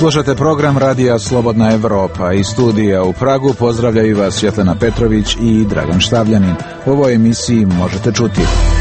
Slušate program Radija Slobodna Evropa. Iz studija u Pragu pozdravljaju vas Svjetlana Petrović i Dragan Štavljanin. U ovoj emisiji možete čuti: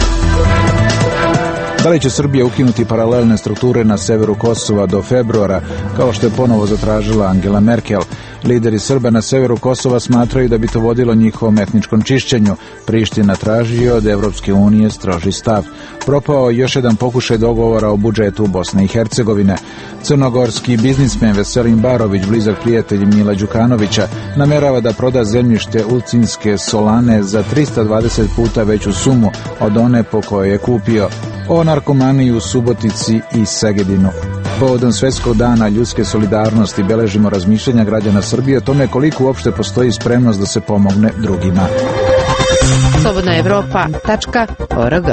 da li će Srbija ukinuti paralelne strukture na severu Kosova do februara, kao što je ponovo zatražila Angela Merkel? Lideri Srba na severu Kosova smatraju da bi to vodilo njihovom etničkom čišćenju. Priština traži od Evropske unije stroži stav. Propao još jedan pokušaj dogovora o budžetu Bosne i Hercegovine. Crnogorski biznismen Veselin Barović, blizak prijatelj Mila Đukanovića, namerava da proda zemljište Ulcinske Solane za 320 puta veću sumu od one po kojoj je kupio. O narkomaniji u Subotici i Segedinu. Povodom Svjetskog dana ljudske solidarnosti beležimo razmišljanja građana Srbije o tome koliko uopšte postoji spremnost da se pomogne drugima. slobodnaevropa.org.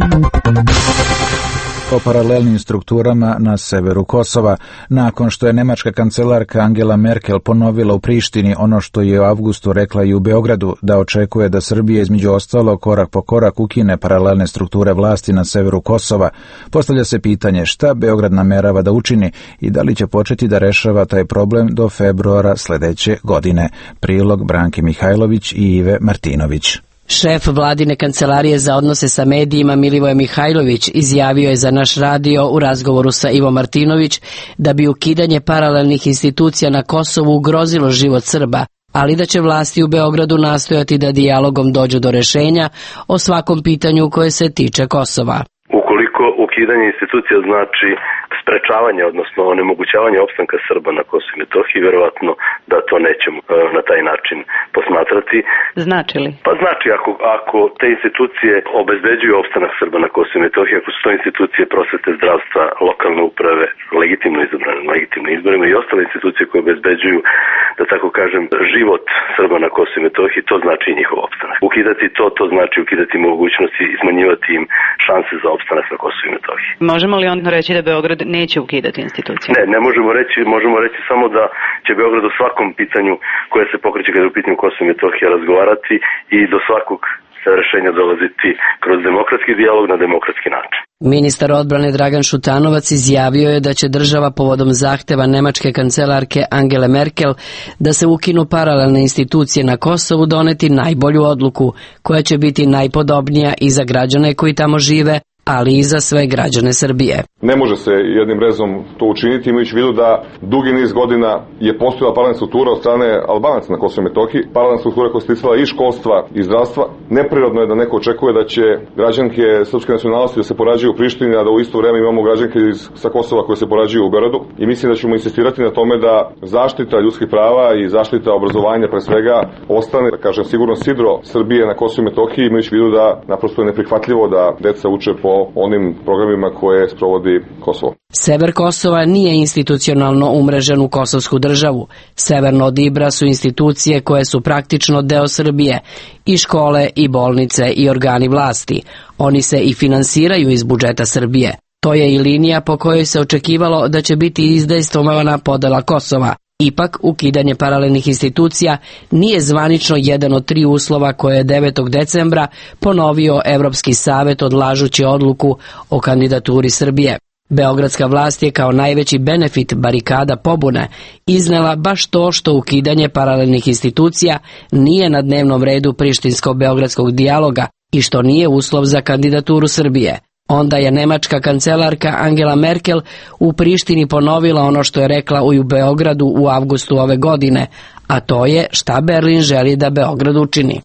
O paralelnim strukturama na severu Kosova. Nakon što je nemačka kancelarka Angela Merkel ponovila u Prištini ono što je u avgustu rekla i u Beogradu, da očekuje da Srbija između ostalo korak po korak ukine paralelne strukture vlasti na severu Kosova, postavlja se pitanje šta Beograd namerava da učini i da li će početi da rešava taj problem do februara sledeće godine. Prilog Branke Mihajlović i Ive Martinović. Šef vladine kancelarije za odnose sa medijima Milivoje Mihajlović izjavio je za naš radio u razgovoru sa Ivo Martinović da bi ukidanje paralelnih institucija na Kosovu ugrozilo život Srba, ali da će vlasti u Beogradu nastojati da dijalogom dođu do rešenja o svakom pitanju koje se tiče Kosova. Ukoliko ukidanje institucija znači sprečavanje, odnosno onemogućavanje opstanka Srba na Kosovu i Metohiji, verovatno da to nećemo na taj način posmatrati. Znači li? Pa znači ako te institucije obezbeđuju opstanak Srba na Kosovu i Metohiji, ako su to institucije prosvete, zdravstva, lokalne uprave, legitimno izabrane, legitimnim izborima i ostale institucije koje obezbeđuju, da tako kažem, život Srba na Kosovu i Metohiji, to znači i njihov opstanak. Ukidati to znači ukidati mogućnosti i smanjivati im šanse za opstanak na Kosovu i Metohiji. Možemo li onda reći da Beograd neće ukidati institucije? Ne možemo reći samo da će Beograd o svakom pitanju koje se pokreće kada je u pitanju Kosova i Metohija razgovarati i do svakog rešenja dolaziti kroz demokratski dijalog na demokratski način. Ministar odbrane Dragan Šutanovac izjavio je da će država povodom zahteva nemačke kancelarke Angele Merkel da se ukinu paralelne institucije na Kosovu doneti najbolju odluku, koja će biti najpodobnija i za građane koji tamo žive, ali i za sve građane Srbije. Ne može se jednim rezom to učiniti, imajući u vidu da dugi niz godina je postojala paralelna struktura od strane Albanaca na Kosovu i Metohiji, paralelna struktura koja se ticala i školstva i zdravstva. Neprirodno je da neko očekuje da će građanke srpske nacionalnosti da se porađuju u Prištini, a da u isto vreme imamo građanke sa Kosova koje se porađuju u Beogradu. I mislim da ćemo insistirati na tome da zaštita ljudskih prava i zaštita obrazovanja pre svega ostane, da kažem, sigurno sidro Srbije na Kosovu i Metohiji, imajući u vidu da naprosto je neprihvatljivo da deca uče po onim programima koje sprovodi Kosovo. Sever Kosova nije institucionalno umrežen u kosovsku državu. Severno od Ibra su institucije koje su praktično deo Srbije, i škole, i bolnice, i organi vlasti. Oni se i finansiraju iz budžeta Srbije. To je i linija po kojoj se očekivalo da će biti izdejstvovana podela Kosova. Ipak, ukidanje paralelnih institucija nije zvanično jedan od 3 uslova koje je 9. decembra ponovio Evropski savet odlažući odluku o kandidaturi Srbije. Beogradska vlast je kao najveći benefit barikada pobune iznela baš to što ukidanje paralelnih institucija nije na dnevnom redu prištinsko-beogradskog dijaloga i što nije uslov za kandidaturu Srbije. Onda je nemačka kancelarka Angela Merkel u Prištini ponovila ono što je rekla u Beogradu u avgustu ove godine, a to je šta Berlin želi da Beograd učini.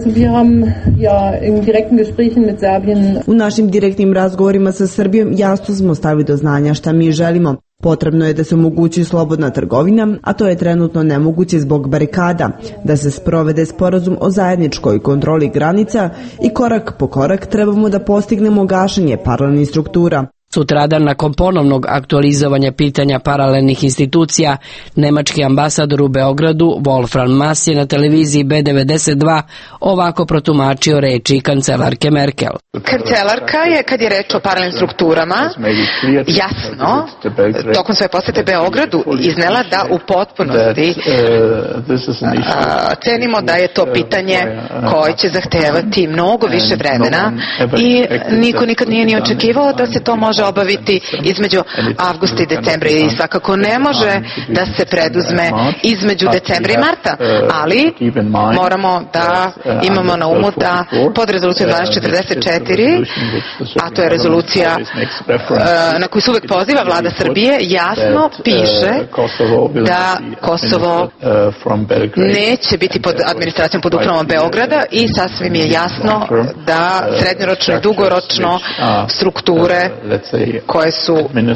U našim direktnim razgovorima sa Srbijom jasno smo stavili do znanja šta mi želimo. Potrebno je da se omogući slobodna trgovina, a to je trenutno nemoguće zbog barikada, da se sprovede sporazum o zajedničkoj kontroli granica i korak po korak trebamo da postignemo gašenje paralelnih struktura. Sutradan, nakon ponovnog aktualizovanja pitanja paralelnih institucija, nemački ambasador u Beogradu, Wolfram Mass, je na televiziji B92 ovako protumačio reči kancelarke Merkel. Kancelarka je, kad je reč o paralelnim strukturama, jasno, tokom svoje posete Beogradu, iznela da u potpunosti cenimo da je to pitanje koje će zahtevati mnogo više vremena i niko nikad nije ni očekivao da se to može može obaviti između avgusta i decembra i svakako ne može da se preduzme između decembra i marta, ali moramo da imamo na umu da pod rezolucijom 1244, a to je rezolucija na koju se uvek poziva vlada Srbije, jasno piše da Kosovo neće biti pod administracijom, pod upravom Beograda i sasvim je jasno da srednjoročno i dugoročno strukture koje su,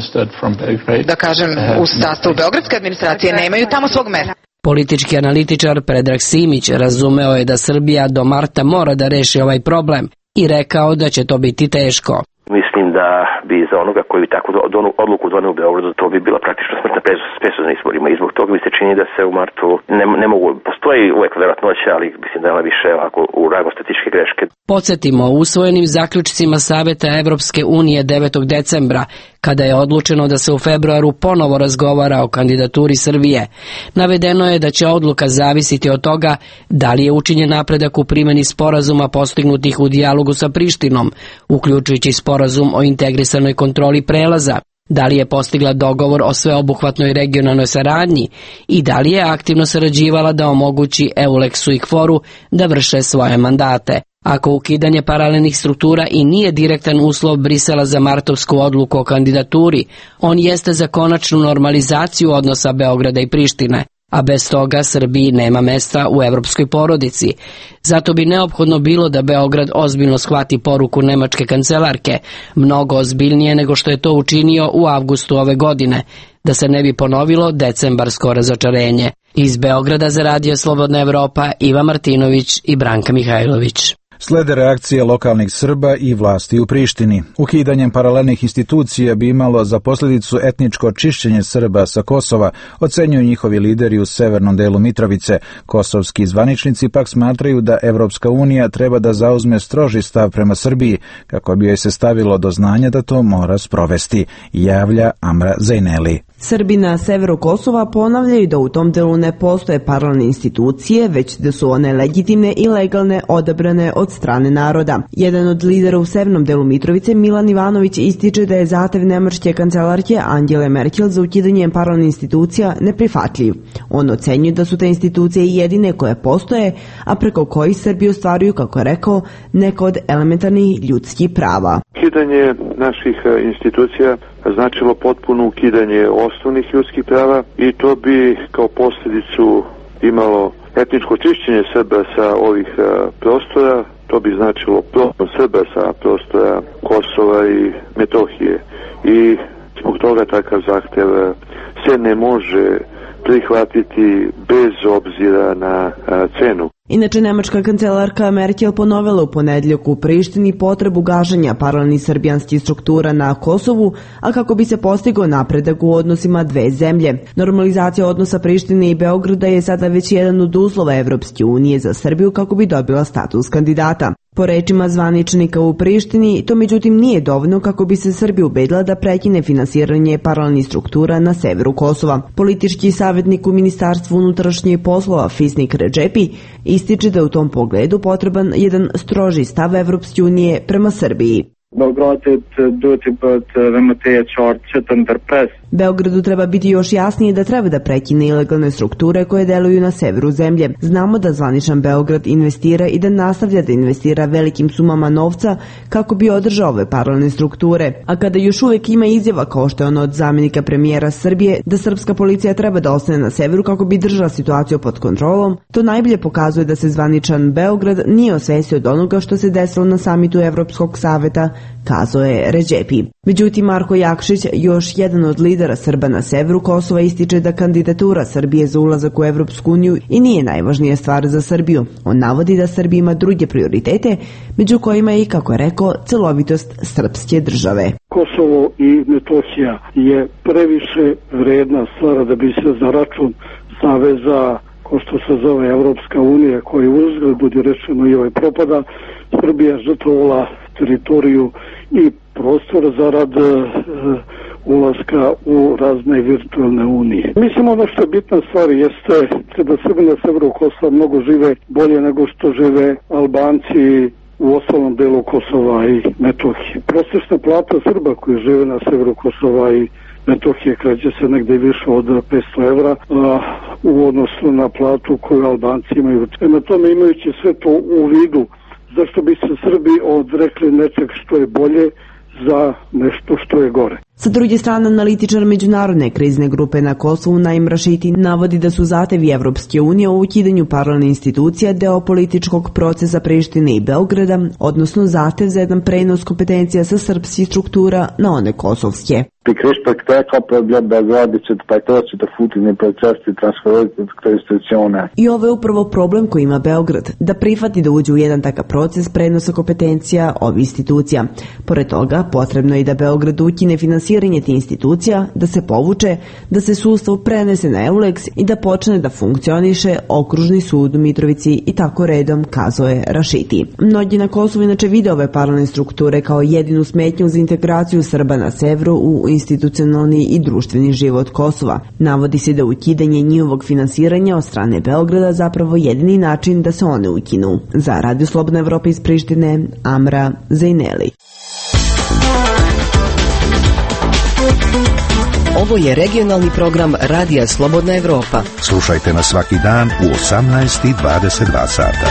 da kažem, u sastavu beogradske administracije nemaju tamo svog mesta. Politički analitičar Predrag Simić razumeo je da Srbija do marta mora da reši ovaj problem i rekao da će to biti teško. Mislim da bi za onoga koji bi takvu odluku doneo u Beogradu, to bi bila praktično smrtna presuda na izborima i zbog toga mi se čini da se u martu ne mogu, postoji uvek verovatnoća, ali mislim da je više ovako u rangu statističke greške. Podsjetimo, usvojenim zaključcima Saveta Evropske unije 9. decembra, kada je odlučeno da se u februaru ponovo razgovara o kandidaturi Srbije, navedeno je da će odluka zavisiti od toga da li je učinjen napredak u primjeni sporazuma postignutih u dijalogu sa Prištinom, uključujući sporazum o integrisanoj kontroli prelaza, da li je postigla dogovor o sveobuhvatnoj regionalnoj saradnji i da li je aktivno sarađivala da omogući Eulexu i KFOR-u da vrše svoje mandate. Ako ukidanje paralelnih struktura i nije direktan uslov Brisela za martovsku odluku o kandidaturi, on jeste za konačnu normalizaciju odnosa Beograda i Prištine, a bez toga Srbiji nema mesta u evropskoj porodici. Zato bi neophodno bilo da Beograd ozbiljno shvati poruku nemačke kancelarke, mnogo ozbiljnije nego što je to učinio u avgustu ove godine, da se ne bi ponovilo decembarsko razočarenje. Iz Beograda za Radio Slobodna Evropa, Iva Martinović i Branka Mihajlović. Slede reakcije lokalnih Srba i vlasti u Prištini. Ukidanjem paralelnih institucija bi imalo za posljedicu etničko čišćenje Srba sa Kosova, ocenjuju njihovi lideri u severnom delu Mitrovice. Kosovski zvaničnici pak smatraju da Evropska unija treba da zauzme stroži stav prema Srbiji, kako bi joj se stavilo do znanja da to mora sprovesti, javlja Amra Zejneli. Srbi na severu Kosova ponavljaju da u tom delu ne postoje paralelne institucije, već da su one legitimne i legalne, odabrane od strane naroda. Jedan od lidera u severnom delu Mitrovice, Milan Ivanović, ističe da je zahtev nemačke kancelarke Angele Merkel za ukidanjem paralelnih institucija neprihvatljiv. On ocenjuje da su te institucije jedine koje postoje, a preko kojih Srbi ostvaruju, kako je rekao, neka od elementarnih ljudskih prava. Ukidanje naših institucija značilo potpuno ukidanje osnovnih ljudskih prava i to bi kao posljedicu imalo etničko čišćenje Srba sa ovih prostora, to bi značilo progon Srba sa prostora Kosova i Metohije i zbog toga takav zahtev se ne može prihvatiti bez obzira na cenu. Inače, nemačka kancelarka Merkel ponovila u ponedjeljak u Prištini potrebu gaženja paralelnih srbijanskih struktura na Kosovu, a kako bi se postigao napredak u odnosima dve zemlje. Normalizacija odnosa Prištine i Beograda je sada već jedan od uslova Evropske unije za Srbiju kako bi dobila status kandidata. Po rečima zvaničnika u Prištini, to međutim nije dovoljno kako bi se Srbija ubedila da prekine finansiranje paralelnih struktura na severu Kosova. Politički savjetnik u Ministarstvu unutrašnjih poslova Fisnik Redžepi ističe da je u tom pogledu potreban jedan stroži stav Evropske unije prema Srbiji. Beogradu treba biti još jasnije da treba da prekine ilegalne strukture koje deluju na severu zemlje. Znamo da zvaničan Beograd investira i da nastavlja da investira velikim sumama novca kako bi održao ove paralelne strukture. A kada još uvijek ima izjava kao što je ono od zamjenika premijera Srbije da srpska policija treba da ostane na severu kako bi držala situaciju pod kontrolom, to najbolje pokazuje da se zvaničan Beograd nije osvestio od onoga što se desilo na samitu Evropskog saveta, kazao je Redžepi. Međutim, Marko Jakšić, još jedan od lidera Srba na severu Kosova, ističe da kandidatura Srbije za ulazak u Evropsku uniju i nije najvažnija stvar za Srbiju. On navodi da Srbija ima druge prioritete, među kojima je i, kako je rekao, celovitost srpske države. Kosovo i Metohija je previše vredna stvar da bi se za račun saveza, ko što se zove Evropska unija, koji uzgled budi rečeno i ovaj propada, Srbija žrtvovala teritoriju i prostor zarad ulaska u razne virtualne unije. Mislim, ono što je bitna stvar jeste da Srbi na severu Kosova mnogo žive bolje nego što žive Albanci u ostalom delu Kosova i Metohije. Prosječna plata Srba koji žive na severu Kosova i Metohije kreće se negde više od 500 evra u odnosu na platu koju Albanci imaju. Na tome, imajući sve to u vidu, zašto bi se Srbi odrekli nečeg što je bolje za nešto što je gore. Sa druge strane, analitičar međunarodne krizne grupe na Kosovu Naim Rašiti navodi da su zahtevi Evropske unije o ukidanju paralelnih institucija deo političkog procesa Prištine i Beograda, odnosno zahtev za jedan prenos kompetencija sa srpskih struktura na one kosovske. I ovo je upravo problem koji ima Beograd, da prihvati da uđe u jedan takav proces prenosa kompetencija ovih institucija. Pored toga, potrebno je i da Beograd ukine finansiranje tih institucija, da se povuče, da se sustav prenese na EULEX i da počne da funkcioniše okružni sud u Mitrovici i tako redom, kazao je Rašiti. Mnogi na Kosovu inače vide ove paralelne strukture kao jedinu smetnju za integraciju Srba na severu u institucionalni i društveni život Kosova. Navodi se da ukidanje njihovog finansiranja od strane Beograda zapravo jedini način da se one ukinu. Za Radio Slobodna Evropa iz Prištine, Amra Zejneli. Ovo je regionalni program Radija Slobodna Evropa. Slušajte nas svaki dan u 18:22 sata.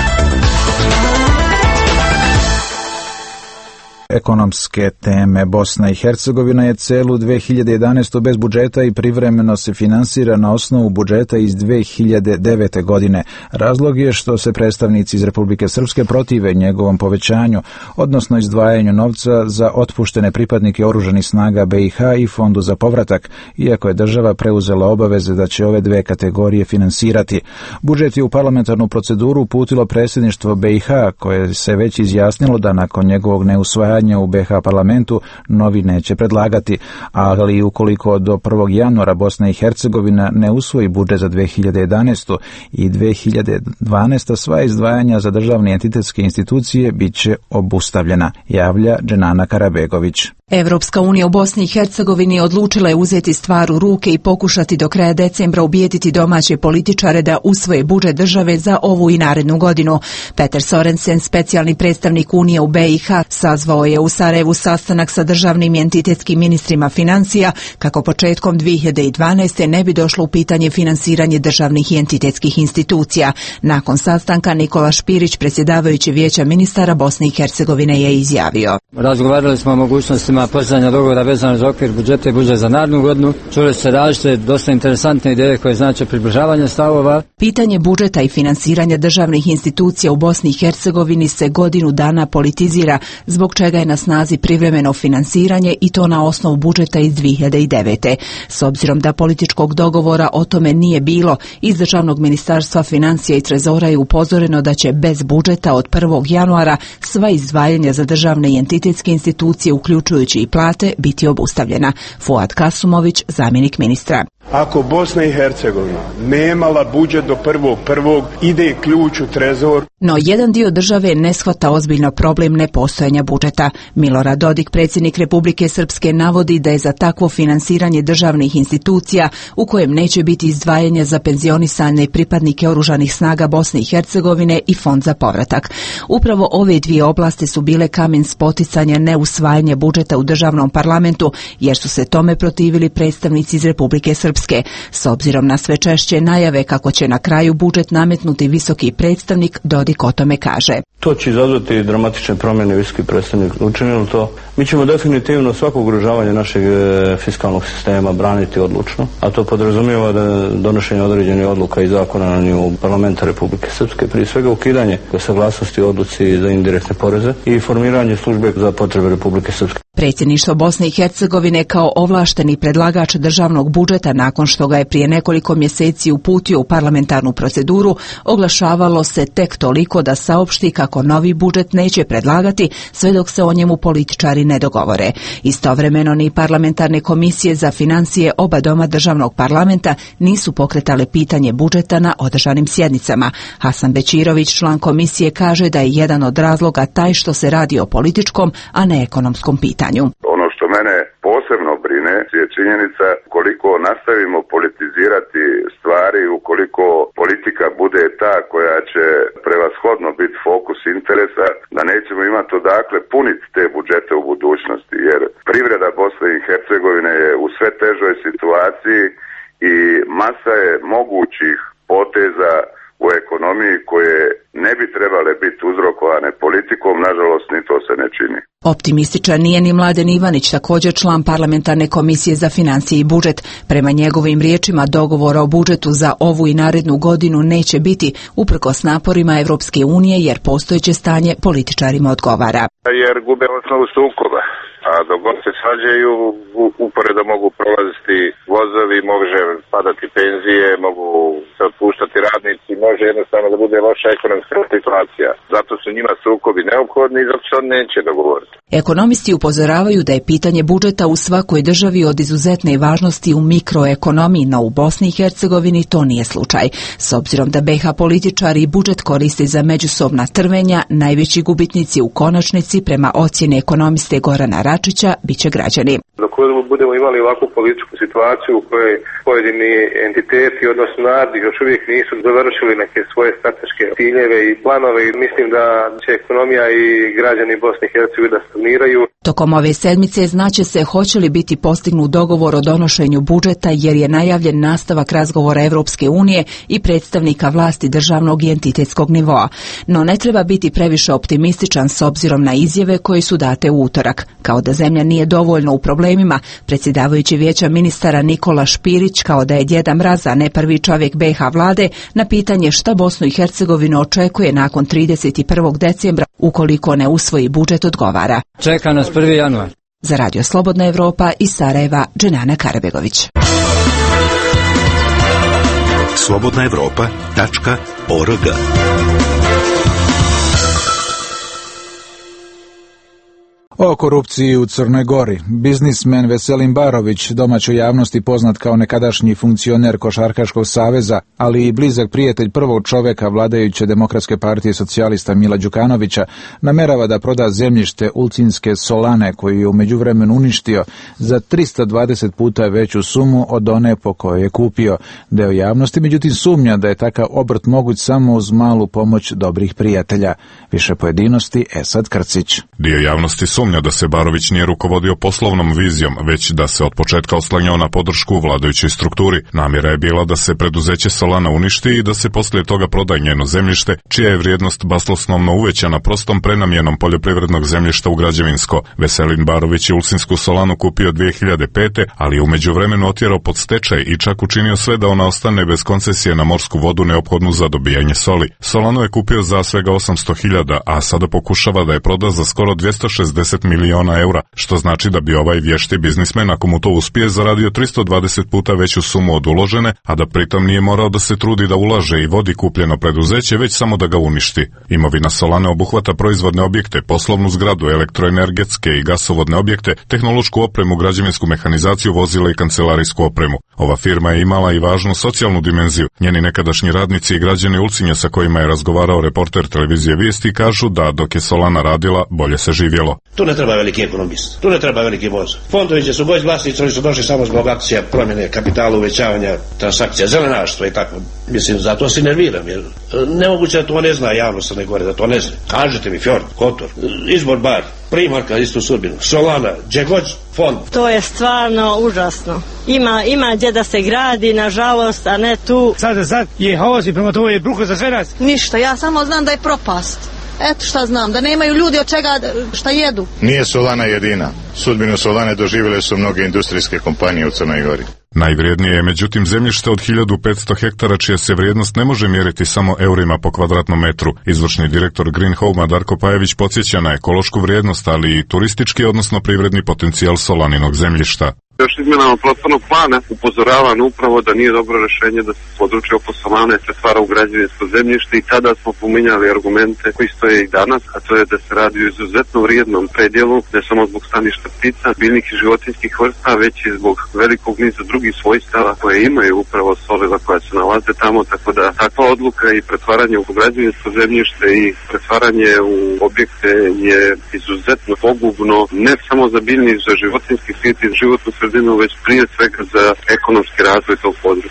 Ekonomske teme. Bosna i Hercegovina je celu 2011. bez budžeta i privremeno se finansira na osnovu budžeta iz 2009. godine. Razlog je što se predstavnici iz Republike Srpske protive njegovom povećanju, odnosno izdvajanju novca za otpuštene pripadnike oružanih snaga BiH i Fondu za povratak, iako je država preuzela obaveze da će ove dve kategorije finansirati. Budžet je u parlamentarnu proceduru uputilo predsjedništvo BiH, koje se već izjasnilo da nakon njegovog neusvajanja u BiH parlamentu novi neće predlagati, ali ukoliko do 1. januara Bosna i Hercegovina ne usvoji budžet za 2011. i 2012. sva izdvajanja za državne entitetske institucije bit će obustavljena, javlja Dženana Karabegović. Evropska unija u Bosni i Hercegovini odlučila je uzeti stvar u ruke i pokušati do kraja decembra ubijediti domaće političare da usvoje budžet države za ovu i narednu godinu. Peter Sorensen, specijalni predstavnik Unije u BiH, sazvao je u Sarajevu sastanak sa državnim i entitetskim ministrima financija kako početkom 2012. ne bi došlo u pitanje finansiranje državnih i entitetskih institucija. Nakon sastanka Nikola Špirić, predsjedavajući Vijeća ministara Bosne i Hercegovine, je izjavio: Razgovarali smo o mogućnostima postizanja dogovora vezano za okvir budžeta i budžet za narednu godinu. Čuli se različite, dosta interesantne ideje koje znače približavanje stavova. Pitanje budžeta i finansiranja državnih institucija u Bosni i Hercegovini se godinu dana politizira, zbog čega je na snazi privremeno finansiranje i to na osnovu budžeta iz 2009. S obzirom da političkog dogovora o tome nije bilo, iz Državnog ministarstva financija i trezora je upozoreno da će bez budžeta od 1. januara sva izdvajanja za državne i entitetske institucije, uključujući i plate, biti obustavljena. Fuad Kasumović, zamjenik ministra. Ako Bosna i Hercegovina nemala budžet do 1.1. ide ključ u trezor. No jedan dio države ne shvata ozbiljno problem nepostojanja budžeta. Milorad Dodik, predsjednik Republike Srpske, navodi da je za takvo finansiranje državnih institucija u kojem neće biti izdvajanja za penzionisane pripadnike oružanih snaga Bosne i Hercegovine i Fond za povratak. Upravo ove dvije oblasti su bile kamen spoticanja neusvajanja budžeta u državnom parlamentu, jer su se tome protivili predstavnici iz Republike Srpske. S obzirom na sve češće najave kako će na kraju budžet nametnuti visoki predstavnik, Dodik o tome kaže: To će izazvati dramatične promjene, visoki predstavnik učinilo to. Mi ćemo definitivno svako ugrožavanje našeg fiskalnog sistema braniti odlučno, a to podrazumijeva da donošenje određenih odluka i zakona na nivou parlamenta Republike Srpske, prije svega ukidanje saglasnosti odluci za indirektne poreze i formiranje službe za potrebe Republike Srpske. Predsjedništvo Bosne i Hercegovine kao ovlašteni predlagač državnog budžeta, nakon što ga je prije nekoliko mjeseci uputio u parlamentarnu proceduru, oglašavalo se tek toliko da saopšti kako novi budžet neće predlagati sve dok se o njemu političari ne dogovore. Istovremeno ni parlamentarne komisije za financije oba doma državnog parlamenta nisu pokretale pitanje budžeta na održanim sjednicama. Hasan Bećirović, član komisije, kaže da je jedan od razloga taj što se radi o političkom, a ne ekonomskom pitanju. Ono što mene posebno brine je činjenica koliko nastavimo politizirati stvari, ukoliko politika politika bude ta koja će prevashodno biti fokus interesa, da nećemo imati odakle puniti te budžete u budućnosti, jer privreda Bosne i Hercegovine je u sve težoj situaciji i masa je mogućih poteza u ekonomiji koje ne bi trebale biti uzrokovane politikom, nažalost ni to se ne čini. Optimističan nije ni Mladen Ivanić, također član parlamentarne komisije za financije i budžet. Prema njegovim riječima dogovora o budžetu za ovu i narednu godinu neće biti, uprkos naporima Evropske unije, jer postojeće stanje političarima odgovara. Jer gube osnovu sukoba, a dok god se svađaju, uporedo mogu prolaziti vozovi, može padati penzije, mogu se otpuštati radnici, može jednostavno da bude loša ekonomska situacija. Zato su njima sukobi neophodni i zato se on neće dogovoriti. Ekonomisti upozoravaju da je pitanje budžeta u svakoj državi od izuzetne važnosti u mikroekonomiji, no u Bosni i Hercegovini to nije slučaj. S obzirom da BiH političari i budžet koriste za međusobna trvenja, najveći gubitnici u konačnici, prema ocjeni ekonomiste Gorana Račića, bit će građani. Dok budemo imali ovakvu političku situaciju u kojoj pojedini entiteti, odnosno narodi, još uvijek nisu završili neke svoje strateške ciljeve i planove, i mislim da će ekonomija i građani Bosne i Hercegovine da stagniraju. Tokom ove sedmice znaće se hoće li biti postignut dogovor o donošenju budžeta, jer je najavljen nastavak razgovora Evropske unije i predstavnika vlasti državnog i entitetskog nivoa. No ne treba biti previše optimističan s obzirom na izjave koje su date u utorak. Kao da zemlja nije dovoljno u problemima, predsjedavajući Vijeća ministara Nikola Špirić, kao da je Djeda Mraz, a ne prvi čovjek BiH vlade, na pitanje šta Bosnu i Hercegovinu očekuje nakon 31. decembra ukoliko ne usvoji budžet, odgovara: čeka nas 1. januar. Za Radio Slobodna Evropa iz Sarajeva, Dženana Karabegović. slobodnaevropa.org. O korupciji u Crnoj Gori. Biznismen Veselin Barović, domaćoj javnosti poznat kao nekadašnji funkcioner Košarkaškog saveza, ali i blizak prijatelj prvog čoveka vladajuće Demokratske partije socijalista Mila Đukanovića, namerava da proda zemljište Ulcinske Solane, koju je u međuvremenu uništio, za 320 puta veću sumu od one po kojoj je kupio. Deo javnosti međutim sumnja da je takav obrt moguć samo uz malu pomoć dobrih prijatelja. Više pojedinosti Esad Krcić. Dio javnosti sumnja da se Barović nije rukovodio poslovnom vizijom, već da se od početka oslanjao na podršku u vladajućoj strukturi. Namjera je bila da se preduzeće Solana uništi i da se poslije toga proda njeno zemljište, čija je vrijednost basnoslovno uvećana prostom prenamjenom poljoprivrednog zemljišta u građevinsko. Veselin Barović je Ulcinsku Solanu kupio 2005. ali je u međuvremenu otjerao pod stečaj i čak učinio sve da ona ostane bez koncesije na morsku vodu neophodnu za dobijanje soli. Solanu je kupio za svega 800.000, a sada pokušava da je proda za skoro 260 miliona eura, što znači da bi ovaj vješti biznismen, ako mu to uspije, zaradio 320 puta veću sumu od uložene, a da pritom nije morao da se trudi da ulaže i vodi kupljeno preduzeće, već samo da ga uništi. Imovina Solane obuhvata proizvodne objekte, poslovnu zgradu, elektroenergetske i gasovodne objekte, tehnološku opremu, građevinsku mehanizaciju, vozila i kancelarijsku opremu. Ova firma je imala i važnu socijalnu dimenziju. Njeni nekadašnji radnici i građani Ulcinja sa kojima je razgovarao reporter televizije Vijesti kažu da dok je Solana radila, bolje se živjelo. Tu ne treba veliki ekonomist, tu ne treba veliki voz. Fondovi su moji vlasnici, oni su došli samo zbog akcija, promjene kapitala, uvećavanja transakcija, zelenaštva i tako. Mislim, zato se nerviram, jer nemoguće da to ne zna javnost Crne Gore, da to ne zna. Kažete mi, Fjord, Kotor, Izbor bar, Primarka, istu sudbinu, Solana, Džegođ, fond. To je stvarno užasno. Ima gdje da se gradi, nažalost, a ne tu. Sad je haos i prema to je bruko za sve nas. Ništa, ja samo znam da je propast. Eto šta znam, da nemaju ljudi od čega šta jedu. Nije Solana jedina. Sudbinu Solane doživjele su mnoge industrijske kompanije u Crnoj Gori. Najvrijednije je međutim zemljište od 1500 hektara čija se vrijednost ne može mjeriti samo eurima po kvadratnom metru. Izvršni direktor Green Home Darko Pajević podsjeća na ekološku vrijednost, ali i turistički, odnosno privredni potencijal Solaninog zemljišta. Još izmjenama prostornog plana upozoravan upravo da nije dobro rješenje da se područje oko Solane pretvara u građevinsko zemljište i tada smo pominjali argumente koji stoje i danas, a to je da se radi o izuzetno vrijednom predjelu, ne samo zbog staništa ptica, biljnih i životinjskih vrsta, već i zbog velikog niza drugih svojstava koje imaju upravo solila koja se nalaze tamo, tako da takva odluka i pretvaranje u građevinsko zemljište i pretvaranje u objekte je izuzetno pogubno, ne samo za biljni, za životinjski svijet i životnu sredinu, već prije svega za ekonomski razvoj tog područja.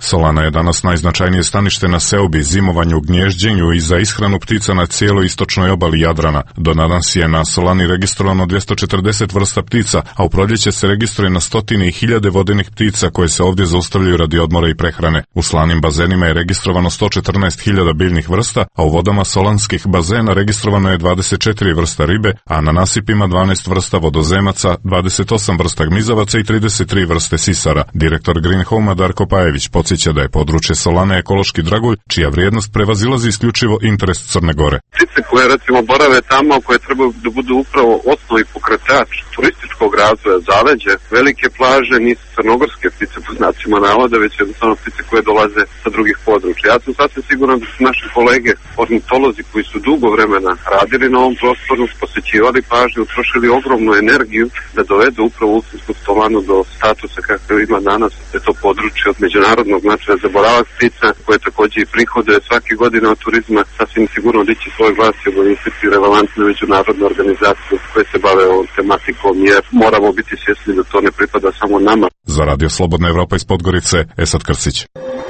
Solana je danas najznačajnije stanište na seobi, zimovanju, gnježđenju i za ishranu ptica na cijeloj istočnoj obali Jadrana. Do danas je na Solani registrovano 240 vrsta ptica, a u proljeće se registruje na stotine i hiljade vodenih ptica koje se ovdje zaustavljaju radi odmora i prehrane. U slanim bazenima je registrovano 114.000 biljnih vrsta, a u vodama solanskih bazena registrovano je 24 vrsta ribe, a na nasipima 12 vrsta vodozemaca, 28 vrsta gmizavaca i 33 vrste sisara. Direktor Green Home-a Darko Pajević podsjeća da je područje Solane ekološki dragulj, čija vrijednost prevazilazi isključivo interes Crne Gore. Ptice koje recimo borave tamo, koje trebaju da budu upravo osnov i pokretač turističkog razvoja, zaleđe, velike plaže nisu crnogorske ptice po znacima navoda, već jednostavno ptice koje dolaze sa drugih područja. Ja sam sasvim siguran da su naši kolege ornitolozi koji su dugo vremena radili na ovom prostoru, posvećivali pažnju, utrošili ogromnu energiju da dovedu upravo Ulcinjsku Solanu do statusa kakav ima danas, da je to područje od međunarodnog značaja za boravak ptica, koje takođe i prihode svake godine od turizma, sasvim sigurno dići svoj glas i obavestiti relevantne međunarodne organizacije koje se bave ovom tematikom, jer moramo biti svjesni da to ne pripada samo nama. Za Radio Slobodna Evropa iz Podgorice, Esad Krsić.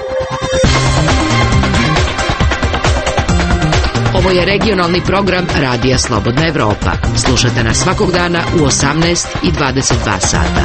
Ovo je regionalni program Radija Slobodna Evropa. Slušajte nas svakog dana u 18 i 22 sata.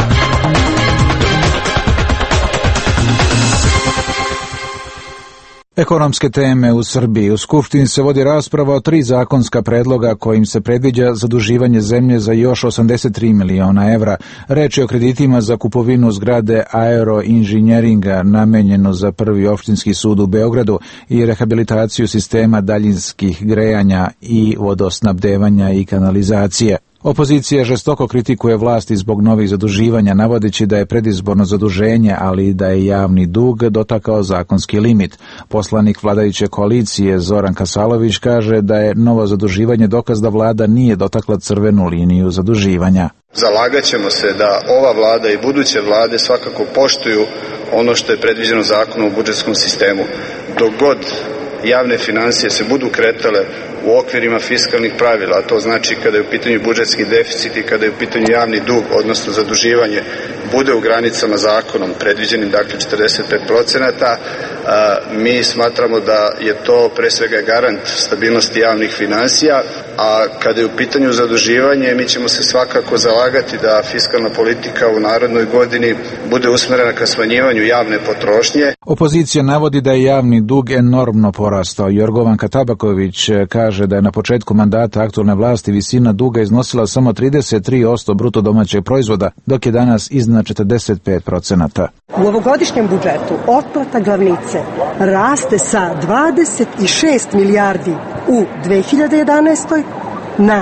Ekonomske teme u Srbiji. U Skupštini se vodi rasprava o 3 zakonska predloga kojim se predviđa zaduživanje zemlje za još 83 miliona evra. Reč je o kreditima za kupovinu zgrade aeroinženjeringa namenjeno za Prvi opštinski sud u Beogradu i rehabilitaciju sistema daljinskih grejanja i vodosnabdevanja i kanalizacije. Opozicija žestoko kritikuje vlasti zbog novih zaduživanja, navodeći da je predizborno zaduženje, ali i da je javni dug dotakao zakonski limit. Poslanik vladajuće koalicije Zoran Kasalović kaže da je novo zaduživanje dokaz da vlada nije dotakla crvenu liniju zaduživanja. Zalagaćemo se da ova vlada i buduće vlade svakako poštuju ono što je predviđeno zakonom o budžetskom sistemu. Dok god javne finansije se budu kretale u okvirima fiskalnih pravila, a to znači kada je u pitanju budžetski deficit i kada je u pitanju javni dug, odnosno zaduživanje, bude u granicama zakonom predviđenim, dakle 45%, mi smatramo da je to pre svega garant stabilnosti javnih finansija, a kada je u pitanju zaduživanje, mi ćemo se svakako zalagati da fiskalna politika u narednoj godini bude usmerena ka smanjivanju javne potrošnje. Opozicija navodi da je javni dug enormno porastao. Jorgovanka Tabaković kaže da je na početku mandata aktualne vlasti visina duga iznosila samo 33% bruto domaćeg proizvoda, dok je danas iznad 45%. U ovogodišnjem budžetu otplata glavnice raste sa 26 milijardi u 2011. na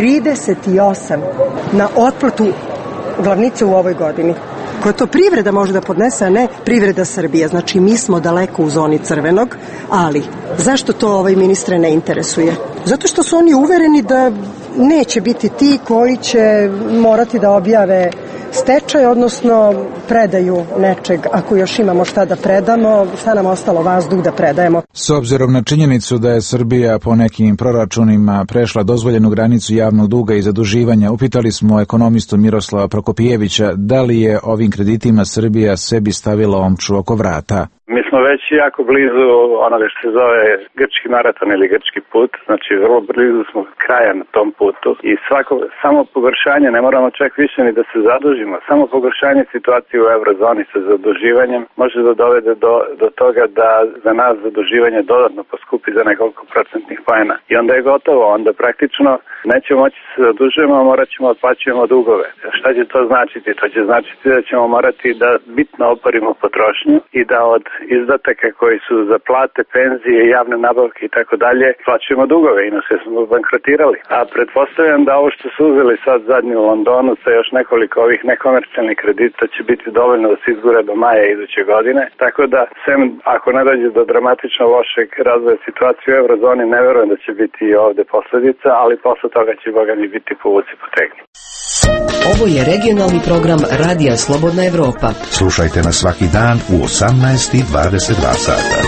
38 na otplatu glavnice u ovoj godini. Koja to privreda može da podnese, a ne privreda Srbije. Znači, mi smo daleko u zoni crvenog, ali zašto to ministre ne interesuje? Zato što su oni uvereni da neće biti ti koji će morati da objave stečaj, odnosno predaju nečeg, ako još imamo šta da predamo, šta nam ostalo vazduh da predajemo. S obzirom na činjenicu da je Srbija po nekim proračunima prešla dozvoljenu granicu javnog duga i zaduživanja, upitali smo ekonomistu Miroslava Prokopijevića da li je ovim kreditima Srbija sebi stavila omču oko vrata. Mi smo već jako blizu onoga što se zove grčki maraton ili grčki put, znači vrlo blizu smo kraja na tom putu i samo pogoršanje, ne moramo čak više ni da se zadužimo, samo pogoršanje situacije u eurozoni sa zaduživanjem može da dovede do toga da za nas zaduživanje dodatno poskupi za nekoliko procentnih poena i onda je gotovo, onda praktično nećemo moći se zadužujemo, a morat ćemo otplaćujemo dugove. Šta će to značiti? To će značiti da ćemo morati da bitno oporimo potrošnju i da od izdataka koji su za plate, penzije, javne nabavke i tako dalje, plaćujemo dugove, inače smo bankrotirali. A pretpostavljam da ovo što su uzeli sad zadnji u Londonu sa još nekoliko ovih nekomercijalnih kredita će biti dovoljno da se izgura do maja iduće godine. Tako da, sem ako ne dođe do dramatično lošeg razvoja situacije u eurozoni, ne verujem da će biti i ovde posledica, ali posle toga će Boga mi biti povuci potegni. Ovo je regionalni program Radija Slobodna Evropa. Slušajte nas svaki dan u 18 i 22 sata.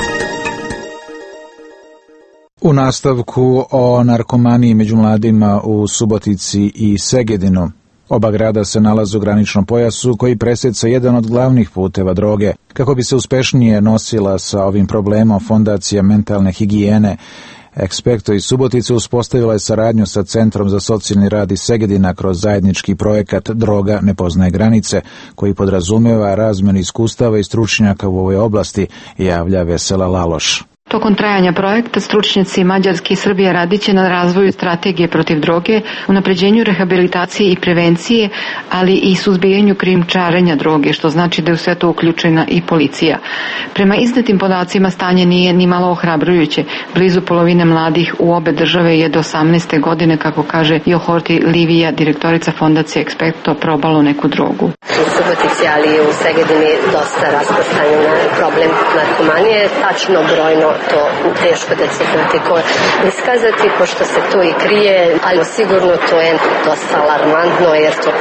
U nastavku o narkomaniji među mladima u Subotici i Segedinu. Oba grada se nalaze u graničnom pojasu koji presjeca jedan od glavnih puteva droge. Kako bi se uspešnije nosila sa ovim problemom, Fondacija mentalne higijene Ekspekto iz Subotice uspostavila je saradnju sa Centrom za socijalni rad iz Segedina kroz zajednički projekat Droga ne poznaje granice, koji podrazumijeva razmjenu iskustava i stručnjaka u ovoj oblasti, javlja Vesela Laloš. Tokom trajanja projekta stručnjaci Mađarske i Srbije radit će na razvoju strategije protiv droge, unapređenju rehabilitacije i prevencije, ali i suzbijanju krijumčarenja droge, što znači da je u sve to uključena i policija. Prema iznetim podacima stanje nije ni malo ohrabrujuće. Blizu polovine mladih u obe države je do 18. godine, kako kaže Johorti Livija, direktorica Fondacije Ekspekto, probalo neku drogu. U Subotici, ali i u Segedini dosta rasprostranjen problem narkomanije, tačno brojno to teško decifrativo iskazati, pošto se to i krije, ali sigurno to je dosta alarmantno, jer to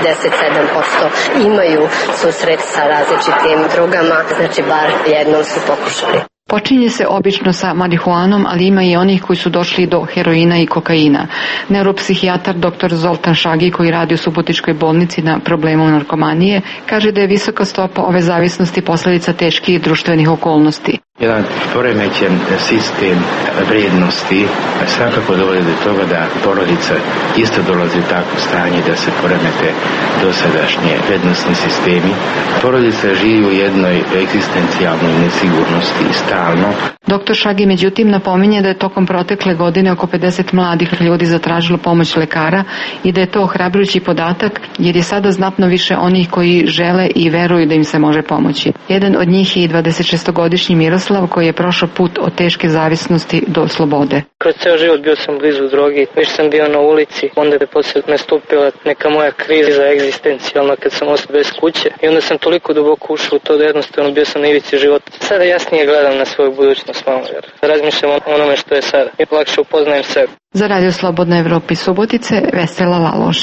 47% imaju susret sa različitim drogama, znači bar jednom su pokušali. Počinje se obično sa marihuanom, ali ima i onih koji su došli do heroina i kokaina. Neuropsihijatar dr. Zoltan Šagi, koji radi u Subotičkoj bolnici na problemu narkomanije, kaže da je visoka stopa ove zavisnosti posljedica teških društvenih okolnosti. Jedan poremećen sistem vrijednosti svakako dovodi do toga da porodica isto dolazi u takvo stanje da se poremete dosadašnje vrijednosni sistemi. Porodica živi u jednoj egzistencijalnoj nesigurnosti stalno. Dr. Šagi međutim napominje da je tokom protekle godine oko 50 mladih ljudi zatražilo pomoć lekara i da je to ohrabrujući podatak, jer je sada znatno više onih koji žele i veruju da im se može pomoći. Jedan od njih je i 26-godišnji Miroslav, koji je prošao put od teške zavisnosti do slobode. Kroz ceo život bio sam blizu drogi, više sam bio na ulici, onda je poslije nastupila neka moja kriza egzistencijalna kad sam ostao bez kuće i onda sam toliko duboko ušao u to da jednostavno bio sam na ivici života. Sada jasnije gledam na svoju budućnost malo, jer razmišljam o onome što je sada i lakše upoznajem sebe. Za Radio Slobodna Evropa iz Subotice, Vesela Laloš.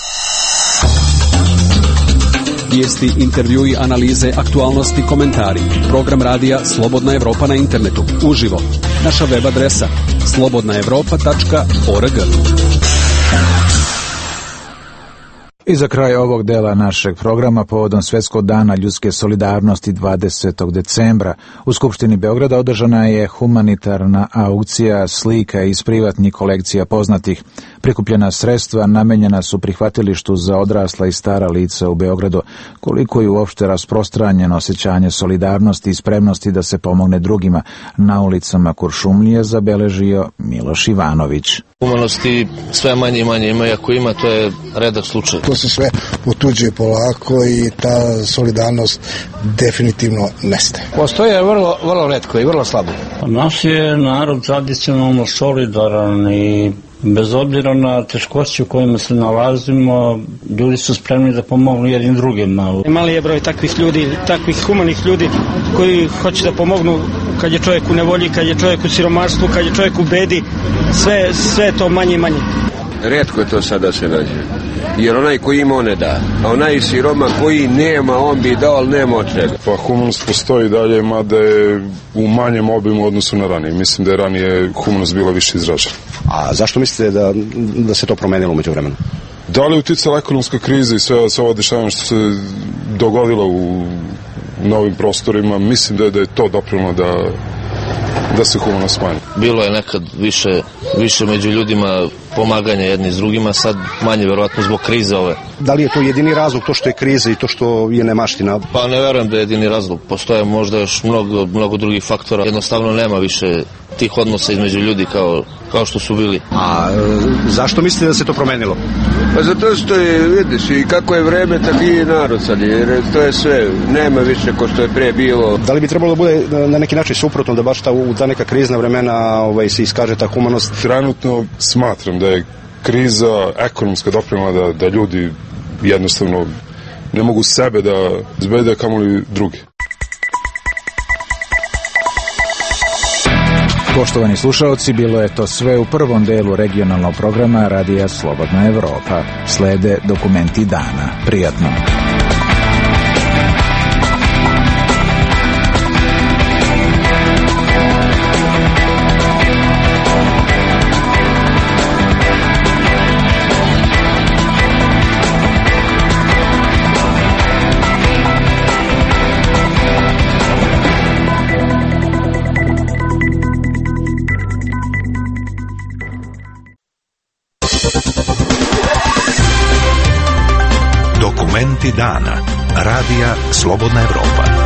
Vijesti, intervjui, analize, aktualnosti, komentari. Program radija Slobodna Evropa na internetu. Uživo. Naša web adresa slobodnaevropa.org. I za kraj ovog dela našeg programa, povodom Svjetskog dana ljudske solidarnosti 20. decembra, u Skupštini Beograda održana je humanitarna aukcija slika iz privatnih kolekcija poznatih. Prikupljena sredstva namenjena su prihvatilištu za odrasla i stara lica u Beogradu. Koliko je uopšte rasprostranjeno osjećanje solidarnosti i spremnosti da se pomogne drugima na ulicama Kuršumlije, zabeležio Miloš Ivanović. Humanosti sve manje i manje ima, i ako ima, to je redak slučaj. To se sve otuđuje polako i ta solidarnost definitivno nestaje. Postoje vrlo retko i vrlo slabo. Naš je narod tradicionalno solidaran i bez obzira na teškoće u kojima se nalazimo, ljudi su spremni da pomognu jednim drugima. Mali je broj takvih ljudi, takvih humanih ljudi koji hoće da pomognu kad je čovjek u nevolji, kad je čovjek u siromaštvu, kad je čovjek u bedi, sve je to manje i manje. Retko je to sada se nađe, jer onaj koji ima on ne da, a onaj siroma koji nema on bi dao, ali nema od čega. Pa humanost postoji dalje, mada je u manjem obimu u odnosu na ranije. Mislim da je ranije humanost bila više izražena. A zašto mislite da se to promenilo umeđu vremenu? Da li je uticala ekonomska kriza i sve ovo dešavanje što se dogodilo u novim prostorima? Mislim da je to doprinelo da se humanost smanji. Bilo je nekad više među ljudima pomaganja jedni s drugima, sad manje verovatno zbog krize ove. Da li je to jedini razlog, to što je kriza i to što je nemaština? Pa ne verujem da je jedini razlog, postoje možda još mnogo drugih faktora, jednostavno nema više tih odnosa između ljudi kao što su bili. A zašto mislite da se to promenilo? Pa zato što je, vidiš, i kako je vreme, tako i narod sad, jer to je sve, nema više ko što je prije bilo. Da li bi trebalo da bude na neki način suprotno, da baš u ta neka krizna vremena se iskaže ta humanost? Trenutno smatram da je kriza ekonomska doprinela da ljudi jednostavno ne mogu sebe da izbede, kamoli drugi. Poštovani slušalci, bilo je to sve u prvom delu regionalnog programa Radija Slobodna Evropa. Slede dokumenti dana. Prijatno. Dokumenti dana. Radija Slobodna Evropa.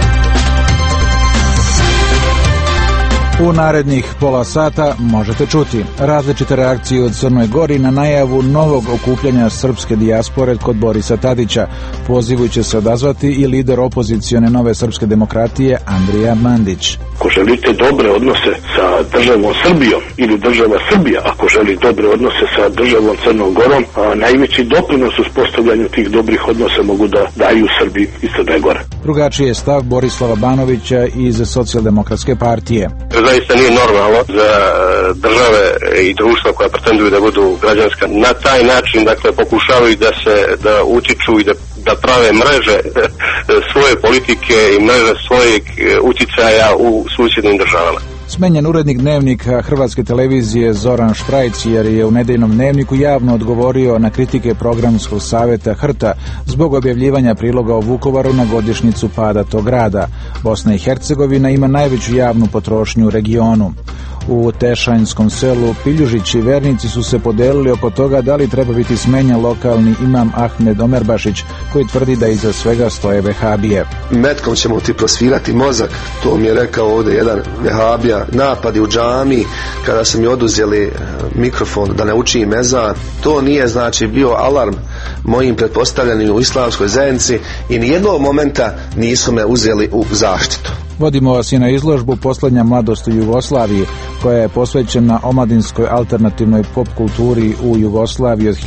U narednih pola sata možete čuti različite reakcije u Crnoj Gori na najavu novog okupljanja srpske dijaspore kod Borisa Tadića. Pozivu će se odazvati i lider opozicione Nove srpske demokratije Andrija Mandić. Ako želite dobre odnose sa državom Srbijom ili država Srbija, ako želi dobre odnose sa državom Crnom Gorom, najveći doprinos uspostavljanju tih dobrih odnosa mogu da daju Srbi i Crne Gore. Drugačiji je stav Borislava Banovića iz Socijaldemokratske partije. Zaista nije normalno za države i društva koja pretenduju da budu građanska. Na taj način, dakle, pokušavaju da utiču i da prave mreže svoje politike i mreže svojeg uticaja u susjednim državama. Smenjen urednik Dnevnika Hrvatske televizije Zoran Šprajc jer je u nedeljnom Dnevniku javno odgovorio na kritike programskog savjeta HRT-a zbog objavljivanja priloga o Vukovaru na godišnjicu pada tog grada. Bosna i Hercegovina ima najveću javnu potrošnju u regionu. U Tešanjskom selu Piljužići vernici su se podelili oko toga da li treba biti smenjen lokalni imam Ahmed Omerbašić, koji tvrdi da iza svega stoje vehabije. Metkom ćemo ti prosvirati mozak, to mi je rekao ovdje jedan vehabija. Napadi u džami, kada su mi oduzeli mikrofon da ne učim ezan, to nije znači bio alarm mojim pretpostavljenim u islamskoj zajednici i nijednog momenta nisu me uzeli u zaštitu. Vodimo vas i na izložbu Poslednja mladost u Jugoslaviji, koja je posvećena omladinskoj alternativnoj pop kulturi u Jugoslaviji od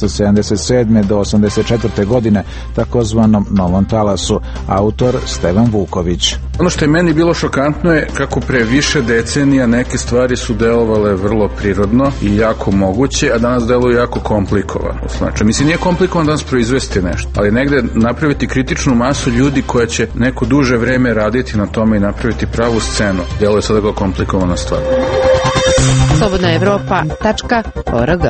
1977. do 1984. godine, takozvanom Novom talasu. Autor Stevan Vuković. Ono što je meni bilo šokantno je kako pre više decenija neke stvari su delovale vrlo prirodno i jako moguće, a danas deluju jako komplikovano. Znači, mislim, nije komplikovano danas proizvesti nešto, ali negde napraviti kritičnu masu ljudi koja će neko duže vreme raditi na tome i napraviti pravu scenu. Deluje sada kao komplikovana stvar. slobodnaevropa.org.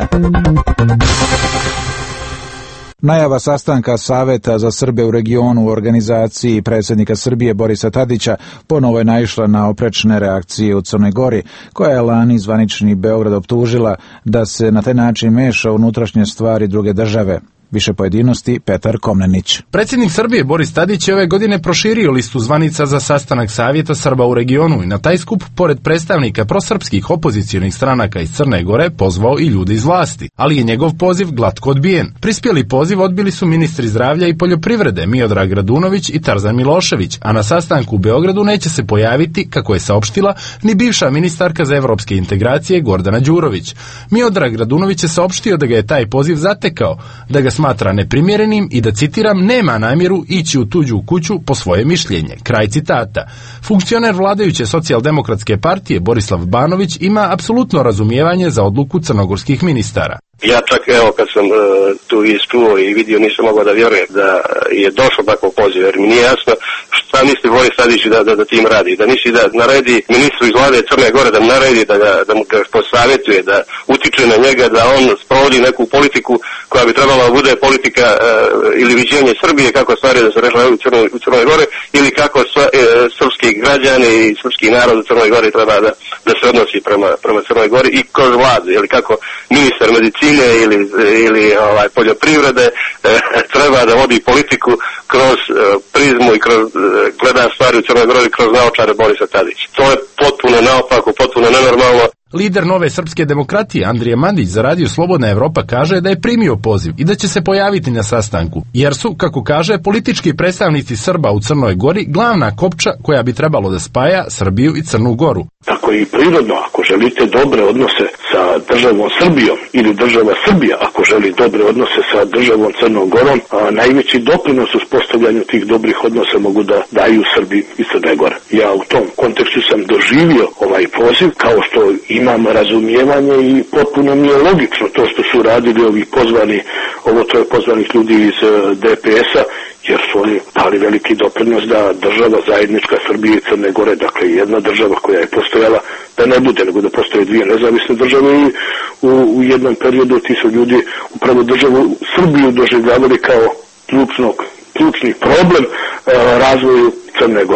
Najava sastanka Saveta za Srbe u regionu u organizaciji predsjednika Srbije Borisa Tadića ponovo je naišla na oprečne reakcije u Crnoj Gori, koja je lani zvanični Beograd optužila da se na taj način meša u unutrašnje stvari druge države. Više pojedinosti Petar Komnenić. Predsjednik Srbije Boris Tadić je ove godine proširio listu zvanica za sastanak Savjeta Srba u regionu i na taj skup, pored predstavnika prosrpskih opozicionih stranaka iz Crne Gore, pozvao i ljude iz vlasti, ali je njegov poziv glatko odbijen. Prispjeli poziv odbili su ministri zdravlja i poljoprivrede Miodrag Radunović i Tarzan Milošević, a na sastanku u Beogradu neće se pojaviti, kako je saopštila, ni bivša ministarka za evropske integracije Gordana Đurović. Miodrag Radunović je saopštio da ga je taj poziv zatekao, da ga smatra neprimjerenim i da, citiram, nema namjeru ići u tuđu kuću po svoje mišljenje. Kraj citata. Funkcioner vladajuće socijaldemokratske partije Borislav Banović ima apsolutno razumijevanje za odluku crnogorskih ministara. Ja čak, evo, kad sam tu isčuo i vidio, nisam mogao da vjerujem da je došlo takvo poziv, jer mi nije jasno šta misli Boris Tadić da tim radi, da misli da naredi ministru iz vlade Crne Gore, da mu naredi, da mu ga posavjetuje, da utiče na njega, da on sprovodi neku politiku koja bi trebala da bude politika ili viđenje Srbije, kako stvari da se rešavaju u Crnoj Gore, ili kako srpski građani i srpski narod u Crnoj Gori treba da se odnosi prema Crnoj Gori i kroz vladu, ili kako ministar medicine ili poljoprivrede treba da vodi politiku kroz prizmu i kroz gleda stvari u Crnoj Gori kroz naočare Borisa Tadića. To je potpuno naopako, potpuno nenormalno. Lider Nove srpske demokratije Andrija Mandić za Radio Slobodna Evropa kaže da je primio poziv i da će se pojaviti na sastanku, jer su, kako kaže, politički predstavnici Srba u Crnoj Gori glavna kopča koja bi trebalo da spaja Srbiju i Crnu Goru. Tako i prirodno, ako želite dobre odnose sa državom Srbijom ili država Srbija, ako želi dobre odnose sa državom Crnom Gorom, najveći doprinos uspostavljanju tih dobrih odnosa mogu da daju Srbi i Crne Gore. Ja u tom kontekstu sam doživio ovaj poziv, kao što imam razumijevanje i potpuno mi je logično to što su radili ovi troje pozvanih ljudi iz DPS-a, jer su oni dali veliki doprinos da država zajednička Srbije i Crne Gore, dakle jedna država koja je postojala, da ne bude, nego da postoje dvije nezavisne države i u jednom periodu ti su ljudi upravo državu Srbiju doživljavali kao ključni problem razvoju Crne Gore.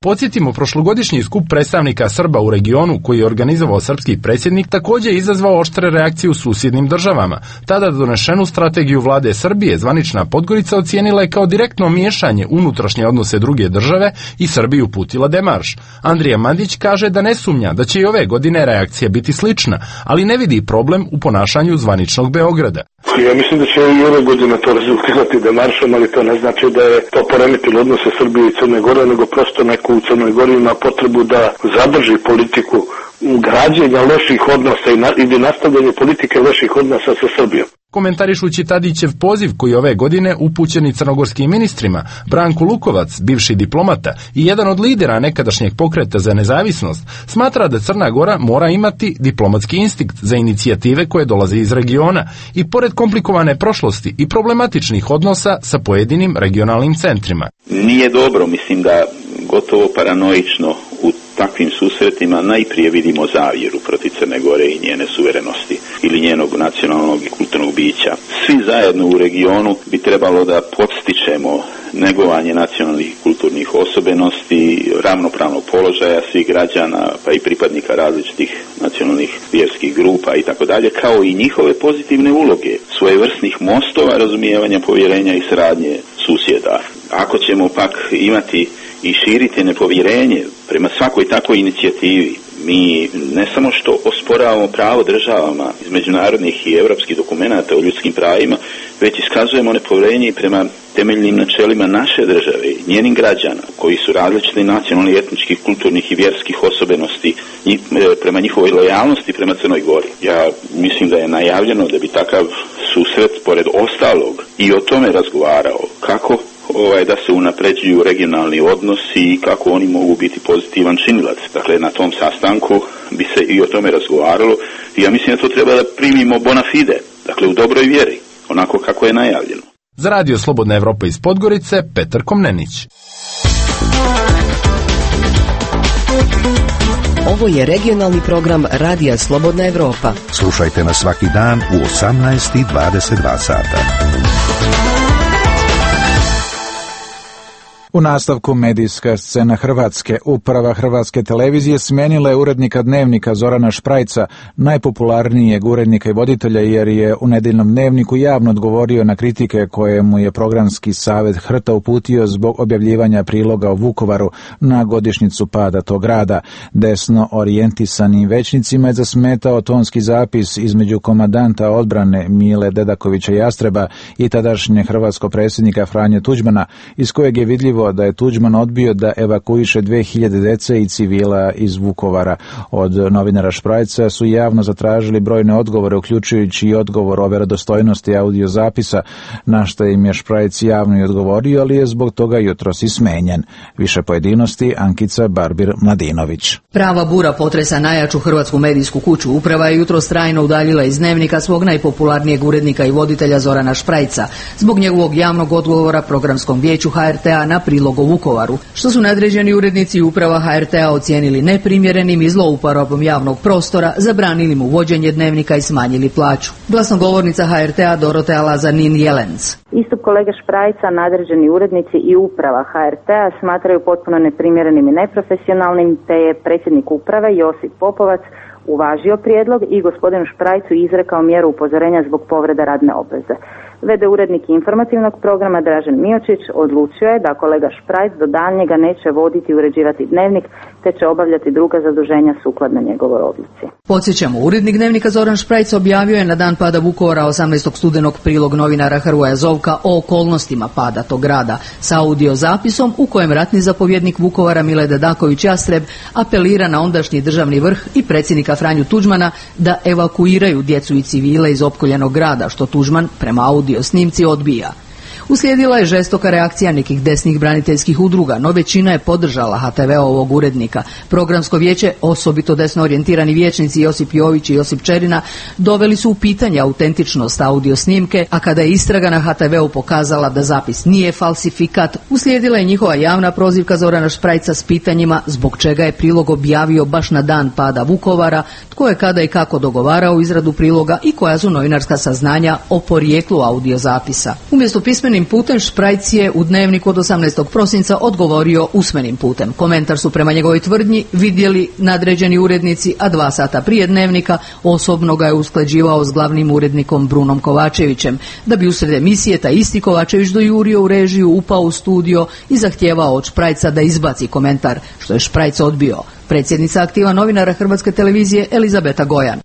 Podsjetimo, prošlogodišnji skup predstavnika Srba u regionu koji je organizovao srpski predsjednik također je izazvao oštre reakcije u susjednim državama. Tada donešenu strategiju vlade Srbije zvanična Podgorica ocijenila je kao direktno miješanje unutrašnje odnose druge države i Srbiji uputila demarš. Andrija Mandić kaže da ne sumnja da će i ove godine reakcija biti slična, ali ne vidi problem u ponašanju zvaničnog Beograda. Ja mislim da će i ove godine to rezultirati demaršom, ali to ne znači da je to poremetilo odnose Srbije i Crne Gore, nego prosto neko u Crnoj Gori ima potrebu da zadrži politiku građenja loših odnosa ili nastavljanje politike loših odnosa sa Srbijom. Komentarišući Tadićev poziv koji ove godine upućeni crnogorskim ministrima, Branko Lukovac, bivši diplomata i jedan od lidera nekadašnjeg pokreta za nezavisnost, smatra da Crna Gora mora imati diplomatski instinkt za inicijative koje dolaze iz regiona i pored komplikovane prošlosti i problematičnih odnosa sa pojedinim regionalnim centrima. Nije dobro, mislim da gotovo paranoično u takvim susretima najprije vidimo zavjeru protiv Crne Gore i njene suverenosti ili njenog nacionalnog i kulturnog bića. Svi zajedno u regionu bi trebalo da podstičemo negovanje nacionalnih i kulturnih osobenosti, ravnopravnog položaja svih građana, pa i pripadnika različitih nacionalnih vjerskih grupa i tako dalje, kao i njihove pozitivne uloge, svojevrsnih mostova razumijevanja, povjerenja i saradnje susjeda. Ako ćemo pak imati i širiti nepovjerenje prema svakoj takvoj inicijativi, mi ne samo što osporavamo pravo državama iz međunarodnih i europskih dokumenata o ljudskim pravima, već iskazujemo nepovjerenje i prema temeljnim načelima naše države i njenih građana, koji su različiti nacionalnih, etničkih, kulturnih i vjerskih osobenosti i prema njihovoj lojalnosti prema Crnoj Gori. Ja mislim da je najavljeno da bi takav susret, pored ostalog, i o tome razgovarao, kako da se unapređuju regionalni odnosi i kako oni mogu biti pozitivan činilac. Dakle, na tom sastanku bi se i o tome razgovaralo i ja mislim da to treba da primimo bona fide, dakle u dobroj vjeri, onako kako je najavljeno. Za Radio Slobodna Evropa iz Podgorice, Petar Komnenić. Ovo je regionalni program Radija Slobodna Evropa. Slušajte nas svaki dan u 18:22 sata. U nastavku medijska scena Hrvatske. Uprava Hrvatske televizije smijenila je urednika Dnevnika Zorana Šprajca, najpopularnijeg urednika i voditelja, jer je u Nedeljnom dnevniku javno odgovorio na kritike koje mu je programski savjet HRT-a uputio zbog objavljivanja priloga o Vukovaru na godišnjicu pada tog grada. Desno orijentisanim većnicima je zasmetao tonski zapis između komandanta odbrane Mile Dedakovića Jastreba i tadašnjeg hrvatskog predsjednika Franje Tuđmana, iz kojeg je vidljivo da je Tuđman odbio da evakuiše 2000 dece i civila iz Vukovara. Od novinara Šprajca su javno zatražili brojne odgovore, uključujući i odgovor o vjerodostojnosti audiozapisa, na što im je Šprajc javno i odgovorio, ali je zbog toga jutros i smenjen. Više pojedinosti Ankica Barbir-Mladinović. Prava bura potresa najjaču hrvatsku medijsku kuću. Uprava je jutros trajno udaljila iz Dnevnika svog najpopularnijeg urednika i voditelja Zorana Šprajca zbog njegovog javnog odgovora Programskom vijeću HRT-a na prilog o Vukovaru, što su nadređeni urednici i uprava HRT-a ocijenili neprimjerenim i zlouporabom javnog prostora, zabranili mu vođenje Dnevnika i smanjili plaću. Glasnogovornica HRT-a Dorotea Lazanin-Jelenc. Istup kolege Šprajca, nadređeni urednici i uprava HRT-a smatraju potpuno neprimjerenim i neprofesionalnim, te je predsjednik uprave Josip Popovac uvažio prijedlog i gospodinu Šprajcu izrekao mjeru upozorenja zbog povrede radne obveze. VD urednik informativnog programa Dražen Miočić odlučio je da kolega Šprajc do daljnjega neće voditi i uređivati Dnevnik, te će obavljati druga zaduženja sukladno njegovoj odluci. Podsjećamo, urednik Dnevnika Zoran Šprajc objavio je na dan pada Vukovara 18. studenog prilog novinara Hrvoja Zovka o okolnostima pada tog grada sa audiozapisom u kojem ratni zapovjednik Vukovara Mile Dedaković Jastreb apelira na ondašnji državni vrh i predsjednika Franju Tuđmana da evakuiraju djecu i civile iz opkoljenog grada, što Tuđman prema audio snimci odbija. Uslijedila je žestoka reakcija nekih desnih braniteljskih udruga, no većina je podržala HTV-ovog urednika. Programsko vijeće, osobito desno orijentirani vijećnici Josip Jović i Josip Čerina, doveli su u pitanje autentičnost audio snimke, a kada je istraga na HTV-u pokazala da zapis nije falsifikat, uslijedila je njihova javna prozivka Zorana Šprajca s pitanjima zbog čega je prilog objavio baš na dan pada Vukovara, tko je kada i kako dogovarao izradu priloga i koja su novinarska saznanja o porijeklu audiozapisa. Umjesto pismenih Pisanim putem Šprajc je u Dnevniku od 18. prosinca odgovorio usmenim putem. Komentar su prema njegovoj tvrdnji vidjeli nadređeni urednici, a 2 sata prije Dnevnika osobno ga je usklađivao s glavnim urednikom Brunom Kovačevićem, da bi usred emisije taj isti Kovačević dojurio u režiju, upao u studio i zahtijevao od Šprajca da izbaci komentar, što je Šprajc odbio. Predsjednica aktiva novinara Hrvatske televizije Elizabeta Gojan.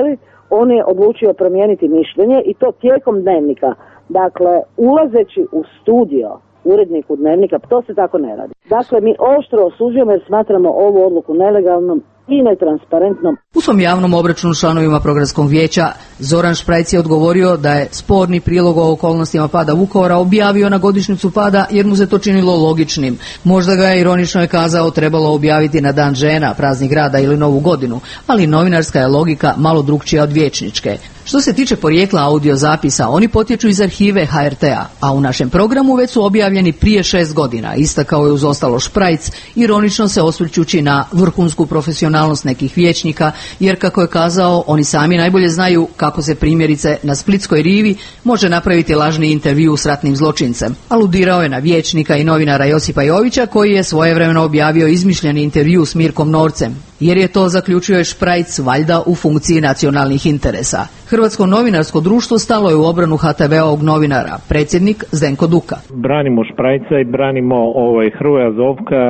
On je odlučio promijeniti mišljenje i to tijekom Dnevnika. Dakle, ulazeći u studio uredniku Dnevnika, to se tako ne radi. Dakle, mi oštro osuđujemo jer smatramo ovu odluku nelegalnom i netransparentnom. U svom javnom obračunu članovima Programskog vijeća Zoran Šprajc je odgovorio da je sporni prilog o okolnostima pada Vukovara objavio na godišnjicu pada jer mu se to činilo logičnim. Možda ga je, ironično je kazao, trebalo objaviti na Dan žena, praznik rada ili Novu godinu, ali novinarska je logika malo drukčija od vijećničke. Što se tiče porijekla audio zapisa, oni potječu iz arhive HRT-a, a u našem programu već su objavljeni prije 6 godina, istakao je uz ostalo Šprajc, ironično se osvrćući na vrhunsku profesionalnost nekih vijećnika, jer kako je kazao, oni sami najbolje znaju kako se primjerice na Splitskoj rivi može napraviti lažni intervju s ratnim zločincem. Aludirao je na vijećnika i novinara Josipa Jovića, koji je svojevremeno objavio izmišljeni intervju s Mirkom Norcem, jer je to, zaključuje Šprajc, valjda u funkciji nacionalnih interesa. Hrvatsko novinarsko društvo stalo je u obranu HTV-ovog novinara, predsjednik Zdenko Duka. Branimo Šprajca i branimo Hrvoja Zovka.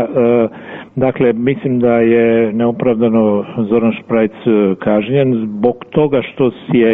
Dakle, mislim da je neopravdano Zoran Šprajc kažnjen zbog toga što je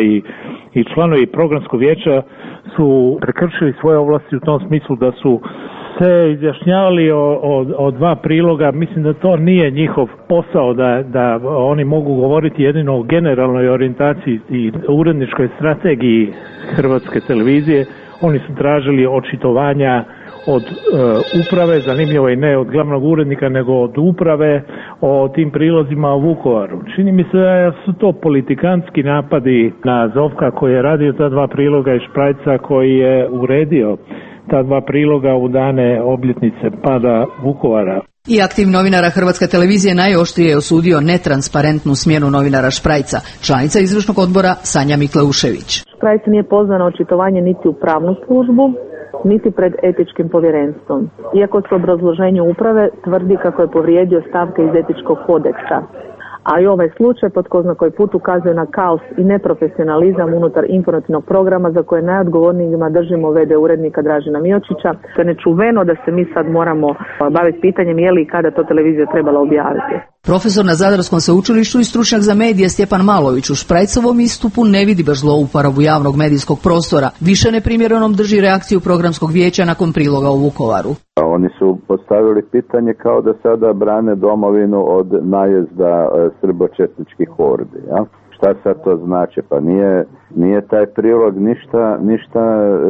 i članovi Programskog vijeća su prekršili svoje ovlasti u tom smislu da su se izjašnjavali o 2 priloga. Mislim da to nije njihov posao, da oni mogu govoriti jedino o generalnoj orijentaciji i uredničkoj strategiji Hrvatske televizije. Oni su tražili očitovanja od uprave, zanimljivo i ne od glavnog urednika, nego od uprave o tim prilozima u Vukovaru. Čini mi se da su to politikantski napadi na Zovka koji je radio ta 2 priloga i Šprajca koji je uredio ta 2 priloga u dane obljetnice pada Vukovara. I aktiv novinara Hrvatske televizije najoštrije je osudio netransparentnu smjenu novinara Šprajca, članica izvršnog odbora Sanja Mikleušević. Šprajc nije pozvan na očitovanje niti u pravnu službu, niti pred etičkim povjerenstvom. Iako se u obrazloženju uprave tvrdi kako je povrijedio stavke iz etičkog kodeksa. A i ovaj slučaj pod ko zna koji put ukazuje na kaos i neprofesionalizam unutar informativnog programa za koje najodgovornijima držimo v.d. urednika Dražena Miočića. To je nečuveno da se mi sad moramo baviti pitanjem je li i kada to televizija trebala objaviti. Profesor na Zadarskom sveučilištu i stručnjak za medije Stjepan Malović u Šprajcovom istupu ne vidi baš zlouporabu javnog medijskog prostora. Više neprimjerenom drži reakciju Programskog vijeća nakon priloga u Vukovaru. Oni su postavili pitanje kao da sada brane domovinu od najezda srbočetničkih hordi. Ja? Šta sad to znači? Pa nije taj prilog ništa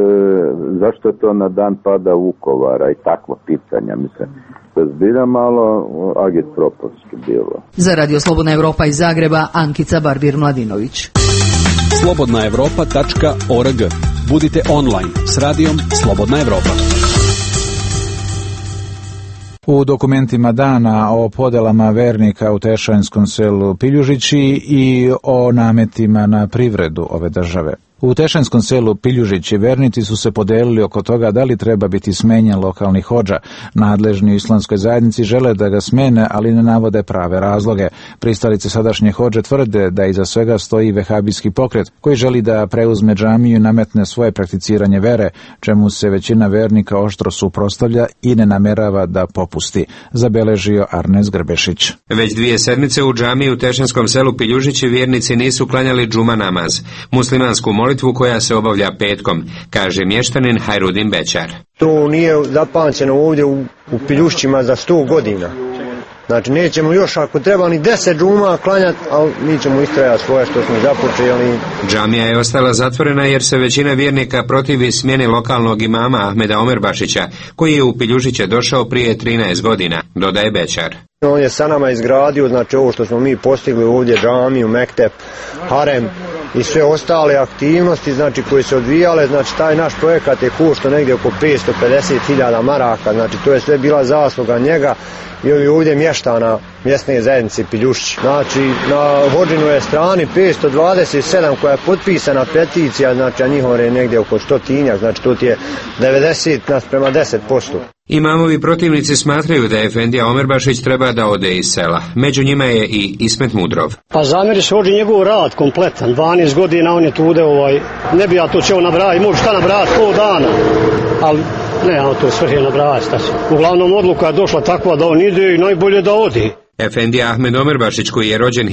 zašto je to na dan pada Vukovara i takvo pitanja, mislim. To je zbilja malo agitpropovski bilo. Za Radio Slobodna Evropa iz Zagreba, Ankica Barbir-Mladinović. slobodnaevropa.org. Budite online s radijom Slobodna Evropa. U dokumentima dana o podelama vernika u Tešanjskom selu Piljužići i o nametima na privredu ove države. U Tešanjskom selu Piljužići vernici su se podelili oko toga da li treba biti smenjen lokalni hodža. Nadležni u islamskoj zajednici žele da ga smene, ali ne navode prave razloge. Pristalice sadašnje hodže tvrde da iza svega stoji vehabijski pokret koji želi da preuzme džamiju i nametne svoje prakticiranje vere, čemu se većina vernika oštro suprotstavlja i ne namerava da popusti, zabeležio Arnes Grbešić. Već 2 sedmice u džamiji u Tešanjskom selu Piljužići vjernici nisu klanjali džuma namaz, muslimansku molitvu koja se obavlja petkom, kaže mještanin Hajrudin Bećar. To nije zapamćeno ovdje u Piljušćima za 100 godina. Znači nećemo još ako treba ni 10 džuma klanjati, ali mi ćemo istrajati svoje što smo započeli. Džamija je ostala zatvorena jer se većina vjernika protivi smjeni lokalnog imama Ahmeda Omerbašića, koji je u Piljužiće došao prije 13 godina, dodaje Bećar. On je sa nama izgradio, znači ovo što smo mi postigli ovdje, džamiju, mektep, harem i sve ostale aktivnosti, znači koje se odvijale, znači taj naš projekat je koštao negdje oko 550.000 maraka, znači to je sve bila zasluga njega i ovi ovdje mještana mjesne zajednice Piljušić. Znači na Hodžinoj strani 527 koja je potpisana peticija, znači a njihove je negdje oko 100, znači to je 90:10%. Imamovi protivnici smatraju da Efendija Omerbašić treba da ode iz sela. Među njima je i Ismet Mudrov. Pa zamjeri se Hodži njegov rad kompletan, 12 godina on je tude, ne bi ja to čeo nabrajati, može šta nabrajati pol dana, ali ne, to svrhe nabrajati. Uglavnom odluka je došla takva da on ide i najbolje da ode. Efendija Ahmed Omerbašić, koji je rođen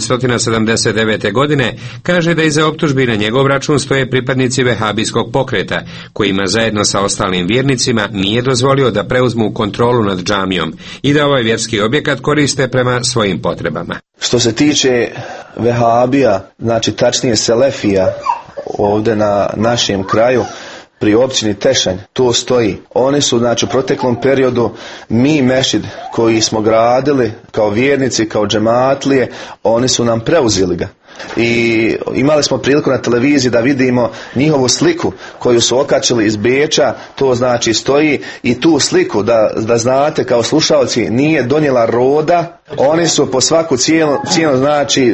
1979. godine, kaže da iza optužbi na njegov račun stoje pripadnici vehabijskog pokreta, kojima zajedno sa ostalim vjernicima nije dozvolio da preuzmu kontrolu nad džamijom i da ovaj vjerski objekat koriste prema svojim potrebama. Što se tiče vehabija, znači tačnije selefija ovdje na našem kraju, pri općini Tešanj, to stoji. Oni su, znači, u proteklom periodu mi mešid koji smo gradili kao vjernici, kao džematlije, oni su nam preuzeli ga. I imali smo priliku na televiziji da vidimo njihovu sliku koju su okačili iz Beča, to znači stoji, i tu sliku da znate kao slušalci nije donijela roda, oni su po svaku cijenu znači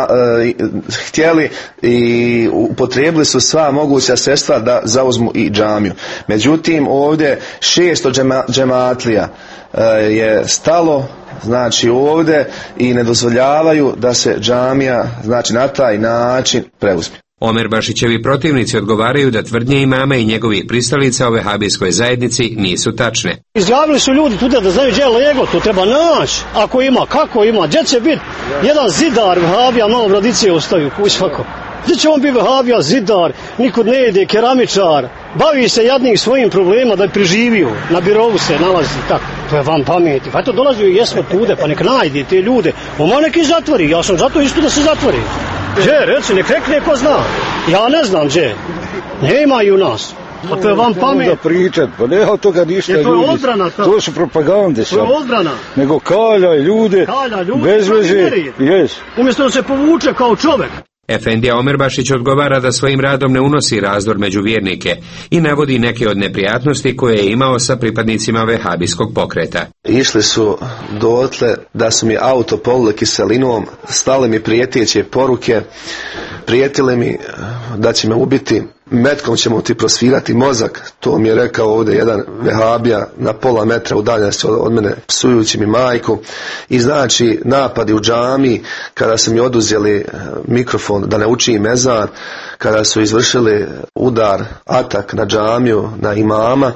htjeli i upotrijebili su sva moguća sredstva da zauzmu i džamiju. Međutim ovdje 600 džematlija je stalo, znači ovdje, i ne dozvoljavaju da se džamija, znači na taj način preuzme. Omerbašićevi protivnici odgovaraju da tvrdnje imama i njegovih pristalica o vehabijskoj zajednici nisu tačne. Izjavili su ljudi tuda da znaju gdje je lego, to treba naći, ako ima, kako ima, gdje će biti jedan zidar vehabija, malo bradice ostaju, kuj svako. Gdje će on biti vehabija, zidar, nikud ne jede, keramičar, bavi se jadnim svojim problema da je preživio, na birovu se nalazi, tako, to je vam pameti. Pa eto dolazio i jesmo tude, pa nek najde te ljude, oma nek ih zatvori, ja sam zato isto da se zatvori. Gdje, reci, nek rekne ko zna, ja ne znam gdje, nema i u nas. Pa to je vam pamet. Da pričat, pa nema od toga ništa ljudi. To je odbrana. To su propagande sad. To je odbrana. Nego kaljaj ljude, bez veze. Yes. Umjesto da se povuče kao čovjek. Efendija Omerbašić odgovara da svojim radom ne unosi razdor među vjernike i navodi neke od neprijatnosti koje je imao sa pripadnicima vehabijskog pokreta. Išli su dotle da su mi auto polili kiselinom, stale mi prijeteće poruke, prijetili mi da će me ubiti, metkom ćemo ti prosvirati mozak, to mi je rekao ovdje jedan vehabija na pola metra udaljenosti od mene, psujući mi majku. I znači napadi u džamiji, kada su mi oduzeli mikrofon da ne učim ezan, kada su izvršili udar, atak na džamiju, na imama,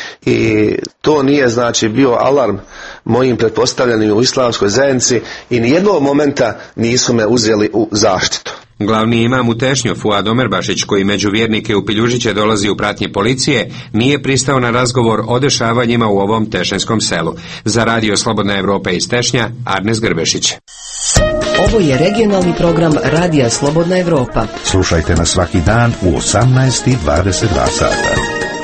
i to nije znači bio alarm mojim pretpostavljenim u islamskoj zajednici i nijednog momenta nisu me uzeli u zaštitu. Glavni imam u Tešnju, Fuad Omerbašić, koji među vjernike u Piljužiće dolazi u pratnji policije, nije pristao na razgovor o dešavanjima u ovom tešnjskom selu. Za Radio Slobodna Evropa iz Tešnja, Arnes Grbešić. Ovo je regionalni program Radija Slobodna Evropa. Slušajte nas svaki dan u 18:22 sata.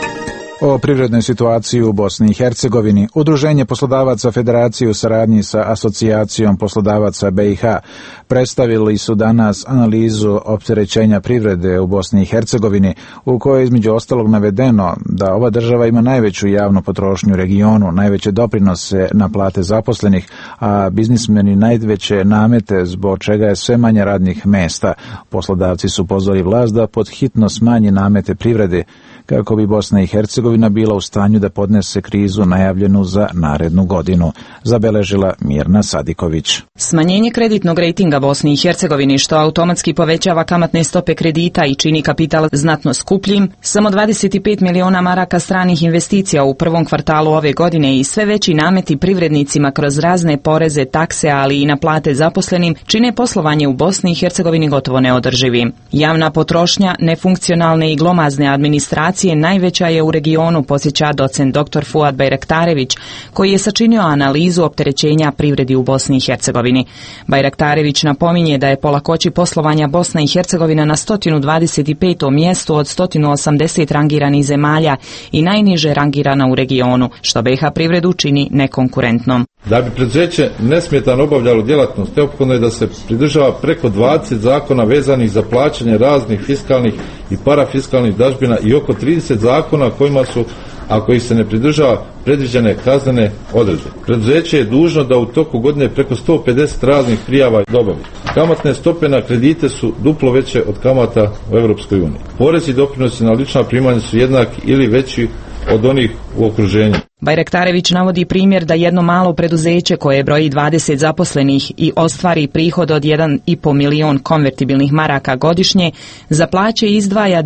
O privrednoj situaciji u Bosni i Hercegovini, Udruženje poslodavaca Federacije u saradnji sa Asocijacijom poslodavaca BiH predstavili su danas analizu opterećenja privrede u Bosni i Hercegovini, u kojoj je između ostalog navedeno da ova država ima najveću javnu potrošnju u regionu, najveće doprinose na plate zaposlenih, a biznismeni najveće namete, zbog čega je sve manje radnih mesta. Poslodavci su pozvali vlast da podhitno smanji namete privrede, kako bi Bosna i Hercegovina bila u stanju da podnese krizu najavljenu za narednu godinu, zabeležila Mirna Sadiković. Smanjenje kreditnog rejtinga Bosni i Hercegovini, što automatski povećava kamatne stope kredita i čini kapital znatno skupljim, samo 25 miliona maraka stranih investicija u prvom kvartalu ove godine i sve veći nameti privrednicima kroz razne poreze, takse, ali i na plate zaposlenim, čine poslovanje u Bosni i Hercegovini gotovo neodrživim. Javna potrošnja, nefunkcionalne i glomazne administracije najveća je u regionu, podsjeća docent dr. Fuad Bajraktarević, koji je sačinio analizu opterećenja privredi u Bosni i Hercegovini. Bajraktarević napominje da je po lakoći poslovanja Bosna i Hercegovina na 125. mjestu od 180 rangiranih zemalja i najniže rangirana u regionu, što BiH privredu čini nekonkurentnom. Da bi preduzeće nesmetano obavljalo djelatnost, neophodno je da se pridržava preko 20 zakona vezanih za plaćanje raznih fiskalnih i parafiskalnih dažbina i oko 30 zakona kojima su ako ih se ne pridržava predviđene kaznene odredbe. Preduzeće je dužno da u toku godine preko 150 raznih prijava dobavi. Kamatne stope na kredite su duplo veće od kamata u Europskoj uniji. Porezi i doprinosi na lična primanja su jednaki ili veći od onih u okruženju. Bajraktarević navodi primjer da jedno malo preduzeće koje broji 20 zaposlenih i ostvari prihod od 1,5 milion konvertibilnih maraka godišnje, za plaće izdvaja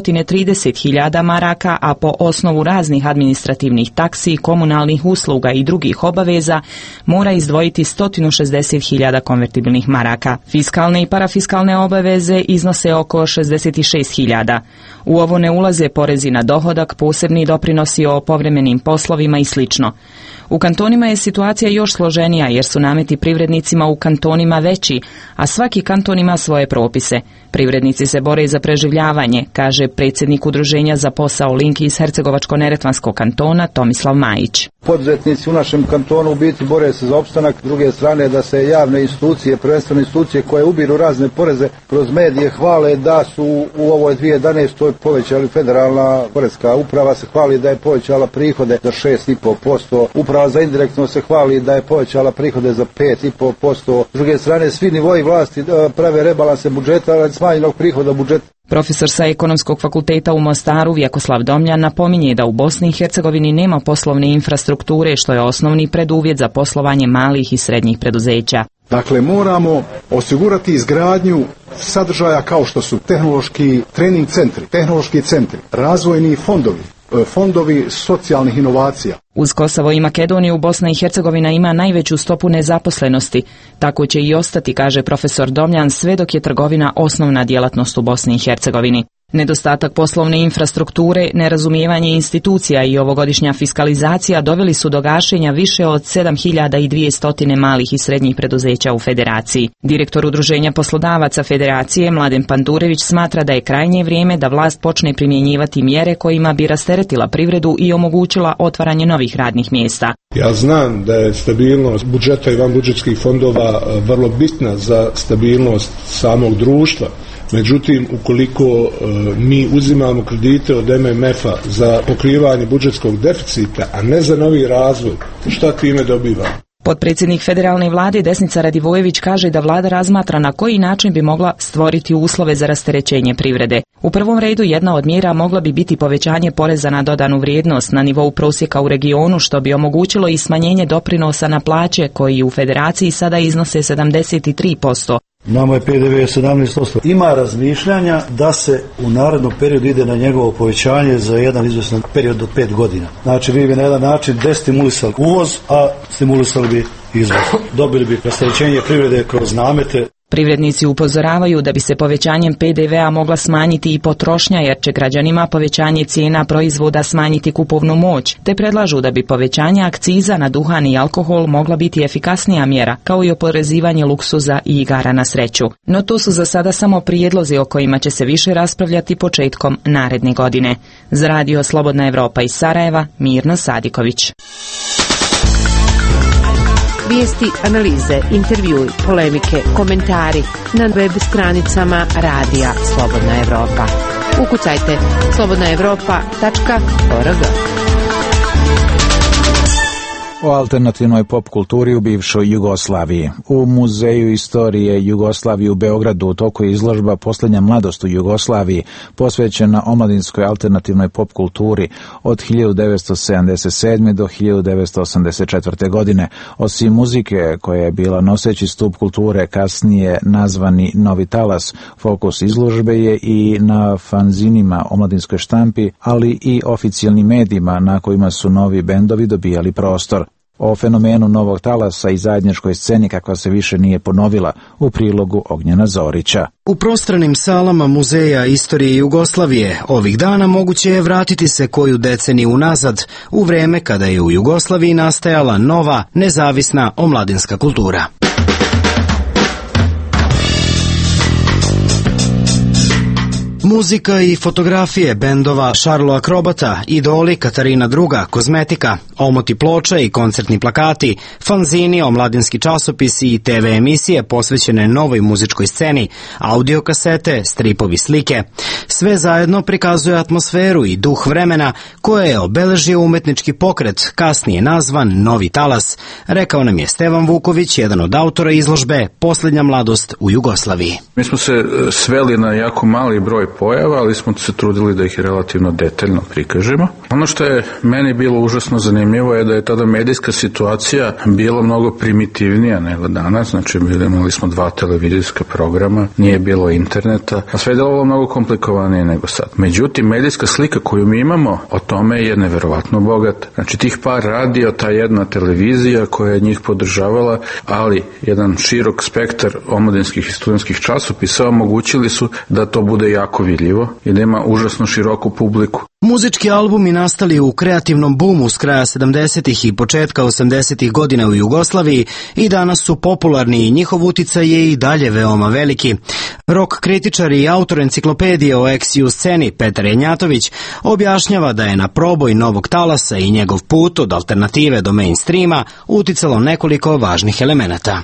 230.000 maraka, a po osnovu raznih administrativnih taksi, komunalnih usluga i drugih obaveza mora izdvojiti 160.000 konvertibilnih maraka. Fiskalne i parafiskalne obaveze iznose oko 66.000. U ovo ne ulaze porezi na dohodak, posebni doprinosi o povremenim poslovima i slično. U kantonima je situacija još složenija jer su nameti privrednicima u kantonima veći, a svaki kanton ima svoje propise. Privrednici se bore za preživljavanje, kaže predsjednik Udruženja za posao Link iz Hercegovačko-neretvanskog kantona Tomislav Majić. Poduzetnici u našem kantonu u biti bore se za opstanak, s druge strane da se javne institucije, prvenstveno institucije koje ubiru razne poreze kroz medije hvale da su u ovoj 2011. povećali, federalna porezka uprava se hvali da je povećala prihode za 6,5%, uprava za indirektno se hvali da je povećala prihode za 5,5%, s druge strane svi nivoji vlasti prave rebalanse budžeta radi smanjenog prihoda budžeta. Profesor sa Ekonomskog fakulteta u Mostaru Vjekoslav Domljan napominje da u Bosni i Hercegovini nema poslovne infrastrukture, što je osnovni preduvjet za poslovanje malih i srednjih preduzeća. Dakle, moramo osigurati izgradnju sadržaja kao što su tehnološki trening centri, tehnološki centri, razvojni fondovi socijalnih inovacija. Uz Kosovo i Makedoniju Bosna i Hercegovina ima najveću stopu nezaposlenosti. Tako će i ostati, kaže profesor Domljan, sve dok je trgovina osnovna djelatnost u Bosni i Hercegovini. Nedostatak poslovne infrastrukture, nerazumijevanje institucija i ovogodišnja fiskalizacija doveli su do gašenja više od 7.200 malih i srednjih preduzeća u Federaciji. Direktor Udruženja poslodavaca Federacije Mladen Pandurević smatra da je krajnje vrijeme da vlast počne primjenjivati mjere kojima bi rasteretila privredu i omogućila otvaranje novih radnih mjesta. Ja znam da je stabilnost budžeta i vanbudžetskih fondova vrlo bitna za stabilnost samog društva. Međutim, ukoliko mi uzimamo kredite od MMF-a za pokrivanje budžetskog deficita, a ne za novi razvoj, šta time dobivamo? Potpredsjednik federalne vlade Desnica Radivojević kaže da vlada razmatra na koji način bi mogla stvoriti uslove za rasterećenje privrede. U prvom redu jedna od mjera mogla bi biti povećanje poreza na dodanu vrijednost na nivou prosjeka u regionu, što bi omogućilo i smanjenje doprinosa na plaće koji u Federaciji sada iznose 73%. Nama je PDV 17%. Ima razmišljanja da se u narednom periodu ide na njegovo povećanje za jedan izvjestan period od 5 godina. Znači vi bi na jedan način destimulisali uvoz, a stimulisali bi izvoz. Dobili bi rasterećenje privrede kroz namete. Privrednici upozoravaju da bi se povećanjem PDV-a mogla smanjiti i potrošnja, jer će građanima povećanje cijena proizvoda smanjiti kupovnu moć, te predlažu da bi povećanje akciza na duhan i alkohol mogla biti efikasnija mjera, kao i oporezivanje luksuza i igara na sreću. No to su za sada samo prijedlozi o kojima će se više raspravljati početkom naredne godine. Za Radio Slobodna Evropa iz Sarajeva, Mirno Sadiković. Vijesti, analize, intervjui, polemike, komentari na web stranicama Radija Slobodna Evropa. Ukucajte slobodnaevropa.org. O alternativnoj pop kulturi u bivšoj Jugoslaviji. U Muzeju istorije Jugoslavije u Beogradu u toku je izložba Posljednja mladost u Jugoslaviji, posvećena omladinskoj alternativnoj pop kulturi od 1977. do 1984. godine. Osim muzike, koja je bila noseći stup kulture, kasnije nazvani Novi talas, fokus izložbe je i na fanzinima, omladinskoj štampi, ali i oficijalnim medijima na kojima su novi bendovi dobijali prostor. O fenomenu Novog talasa i zajedničkoj sceni kakva se više nije ponovila, u prilogu Ognjena Zorića. U prostranim salama Muzeja istorije Jugoslavije ovih dana moguće je vratiti se koju deceniju unazad, u vrijeme kada je u Jugoslaviji nastajala nova, nezavisna omladinska kultura. Muzika i fotografije bendova Šarlo Akrobata, Idoli, Katarina II, Kozmetika, omoti ploča i koncertni plakati, fanzini, omladinski časopisi i TV emisije posvećene novoj muzičkoj sceni, audio kasete, stripovi, slike. Sve zajedno prikazuje atmosferu i duh vremena koje je obeležio umetnički pokret, kasnije nazvan Novi talas, rekao nam je Stevan Vuković, jedan od autora izložbe Posljednja mladost u Jugoslaviji. Mi smo se sveli na jako mali broj pojava, ali smo se trudili da ih relativno detaljno prikažemo. Ono što je meni bilo užasno zanimljivo je da je tada medijska situacija bila mnogo primitivnija nego danas, znači imali smo 2 televizijska programa, nije bilo interneta, a sve je delovalo mnogo komplikovanije nego sad. Međutim, medijska slika koju mi imamo o tome je neverovatno bogata. Znači tih par radio, ta jedna televizija koja je njih podržavala, ali jedan širok spektar omladinskih i studentskih časopisa omogućili su da to bude jako vidljivo i da ima užasno široku publiku. Muzički albumi nastali u kreativnom bumu s kraja 70. i početka 80. godina u Jugoslaviji i danas su popularni i njihov uticaj je i dalje veoma veliki. Rock kritičar i autor enciklopedije o ex-ju sceni Petar Janjatović objašnjava da je na proboj Novog talasa i njegov put od alternative do mainstreama uticalo nekoliko važnih elemenata.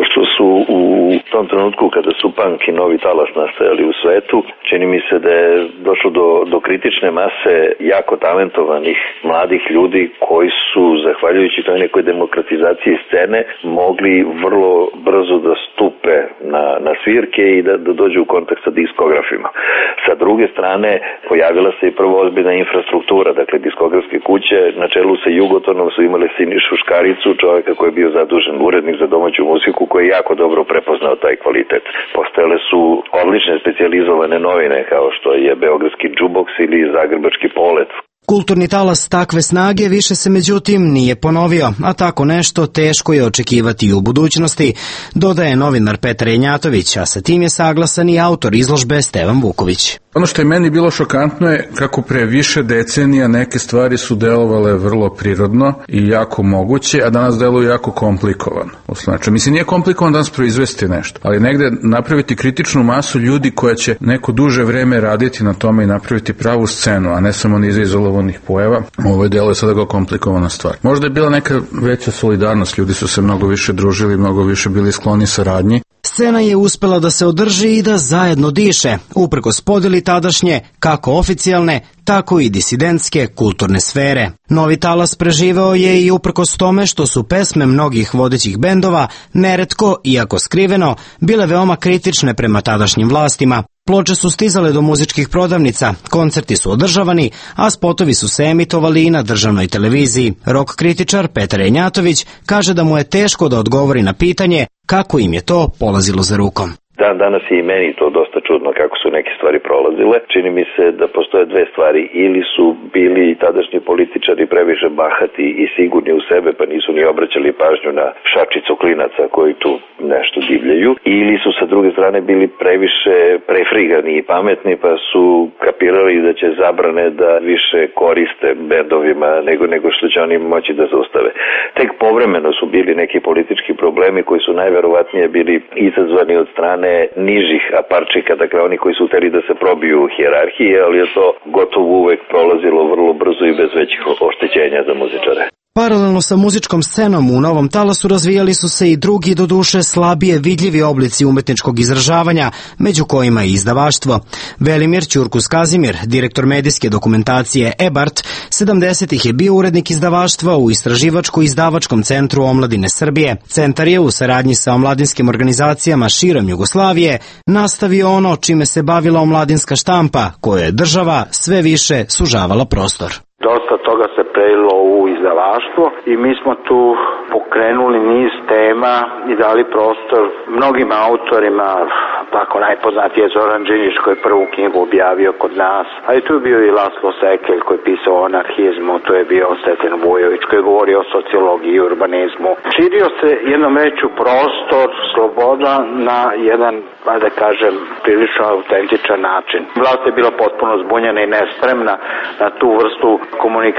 U tom trenutku kada su punk i Novi talas nastajali u svetu, čini mi se da je došlo do kritične mase jako talentovanih mladih ljudi koji su, zahvaljujući toj nekoj demokratizaciji scene, mogli vrlo brzo da stupe na svirke i da dođu u kontakt sa diskografima. Sa druge strane, pojavila se i prvo ozbiljna infrastruktura, dakle diskografske kuće na čelu sa Jugotonom su imali Sinišu Škaricu, čovjeka koji je bio zadužen urednik za domaću muziku, koji je jako dobro prepoznao taj kvalitet. Postojale su odlične specijalizovane novine kao što je Beogradski džuboks ili Zagrebački polet. Kulturni talas takve snage više se međutim nije ponovio, a tako nešto teško je očekivati i u budućnosti, dodaje novinar Petar Janjatović, a sa tim je saglasan i autor izložbe Stevan Vuković. Ono što je meni bilo šokantno je kako pre više decenija neke stvari su delovale vrlo prirodno i jako moguće, a danas deluju jako komplikovano. Znači, mislim, nije komplikovano danas proizvesti nešto, ali negde napraviti kritičnu masu ljudi koja će neko duže vreme raditi na tome i napraviti pravu scenu, a ne samo niz izolovanih pojava. Ovo delo je sada kao komplikovana stvar. Možda je bila neka veća solidarnost, ljudi su se mnogo više družili, mnogo više bili skloni saradnji. Scena je uspela da se održi i da zajedno diše, uprkos podeli tadašnje, kako oficijalne, tako i disidentske kulturne sfere. Novi talas preživeo je i uprkos tome što su pesme mnogih vodećih bendova neretko, iako skriveno, bile veoma kritične prema tadašnjim vlastima. Ploče su stizale do muzičkih prodavnica, koncerti su održavani, a spotovi su se emitovali i na državnoj televiziji. Rock kritičar Petar Janjatović kaže da mu je teško da odgovori na pitanje kako im je to polazilo za rukom. Danas je i meni to dosta čudno kako su neke stvari prolazile. Čini mi se da postoje dve stvari. Ili su bili tadašnji političari previše bahati i sigurni u sebe pa nisu ni obraćali pažnju na šačicu klinaca koji tu nešto divljaju. Ili su sa druge strane bili previše prefrigani i pametni pa su kapirali da će zabrane da više koriste bendovima nego što će oni moći da zaustave. Tek povremeno su bili neki politički problemi koji su najverovatnije bili izazvani od strane nižih aparčika, dakle oni koji su hteli da se probiju u hijerarhiji, ali je to gotovo uvek prolazilo vrlo brzo i bez većih oštećenja za muzičare. Paralelno sa muzičkom scenom u Novom talasu razvijali su se i drugi, doduše slabije vidljivi oblici umetničkog izražavanja, među kojima i izdavaštvo. Velimir Ćurkus Kazimir, direktor medijske dokumentacije EBART, 70-ih je bio urednik izdavaštva u Istraživačko-izdavačkom centru omladine Srbije. Centar je u saradnji sa omladinskim organizacijama širom Jugoslavije nastavio ono čime se bavila omladinska štampa, kojoj je država sve više sužavala prostor. Dosta toga se prelilo u izdavaštvo i mi smo tu pokrenuli niz tema i dali prostor mnogim autorima, tako najpoznatiji je Zoran Đinđić koji je prvu knjigu objavio kod nas, ali tu je bio i Laslo Sekelj koji je pisao o anarhizmu, tu je bio Stefan Vujović koji je govorio o sociologiji i urbanizmu. Širio se jednom veću prostor, sloboda na jedan, da kažem, prilično autentičan način. Vlast je bila potpuno zbunjena i nespremna na tu vrstu komunikacije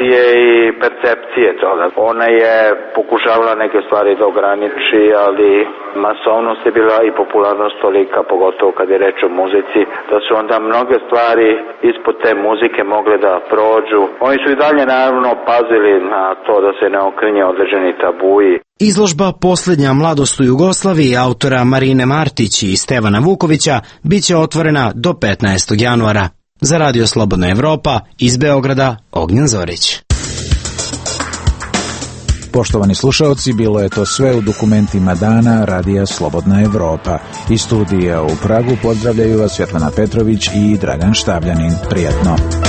je i percepcije toga. Ona je pokušavala neke stvari da ograniči, ali masovnost je bila i popularnost tolika, pogotovo kad je reč o muzici, da su onda mnoge stvari ispod te muzike mogle da prođu. Oni su i dalje naravno pazili na to da se ne okrnje određeni tabuji. Izložba Posljednja mladost u Jugoslaviji autora Marine Martić i Stevana Vukovića bit će otvorena do 15. januara. Za Radio Slobodna Evropa, iz Beograda, Ognjen Zorić. Poštovani slušaoci, bilo je to sve u dokumentima dana Radija Slobodna Evropa. Iz studija u Pragu pozdravljaju vas Svjetlana Petrović i Dragan Štabljanin. Prijatno.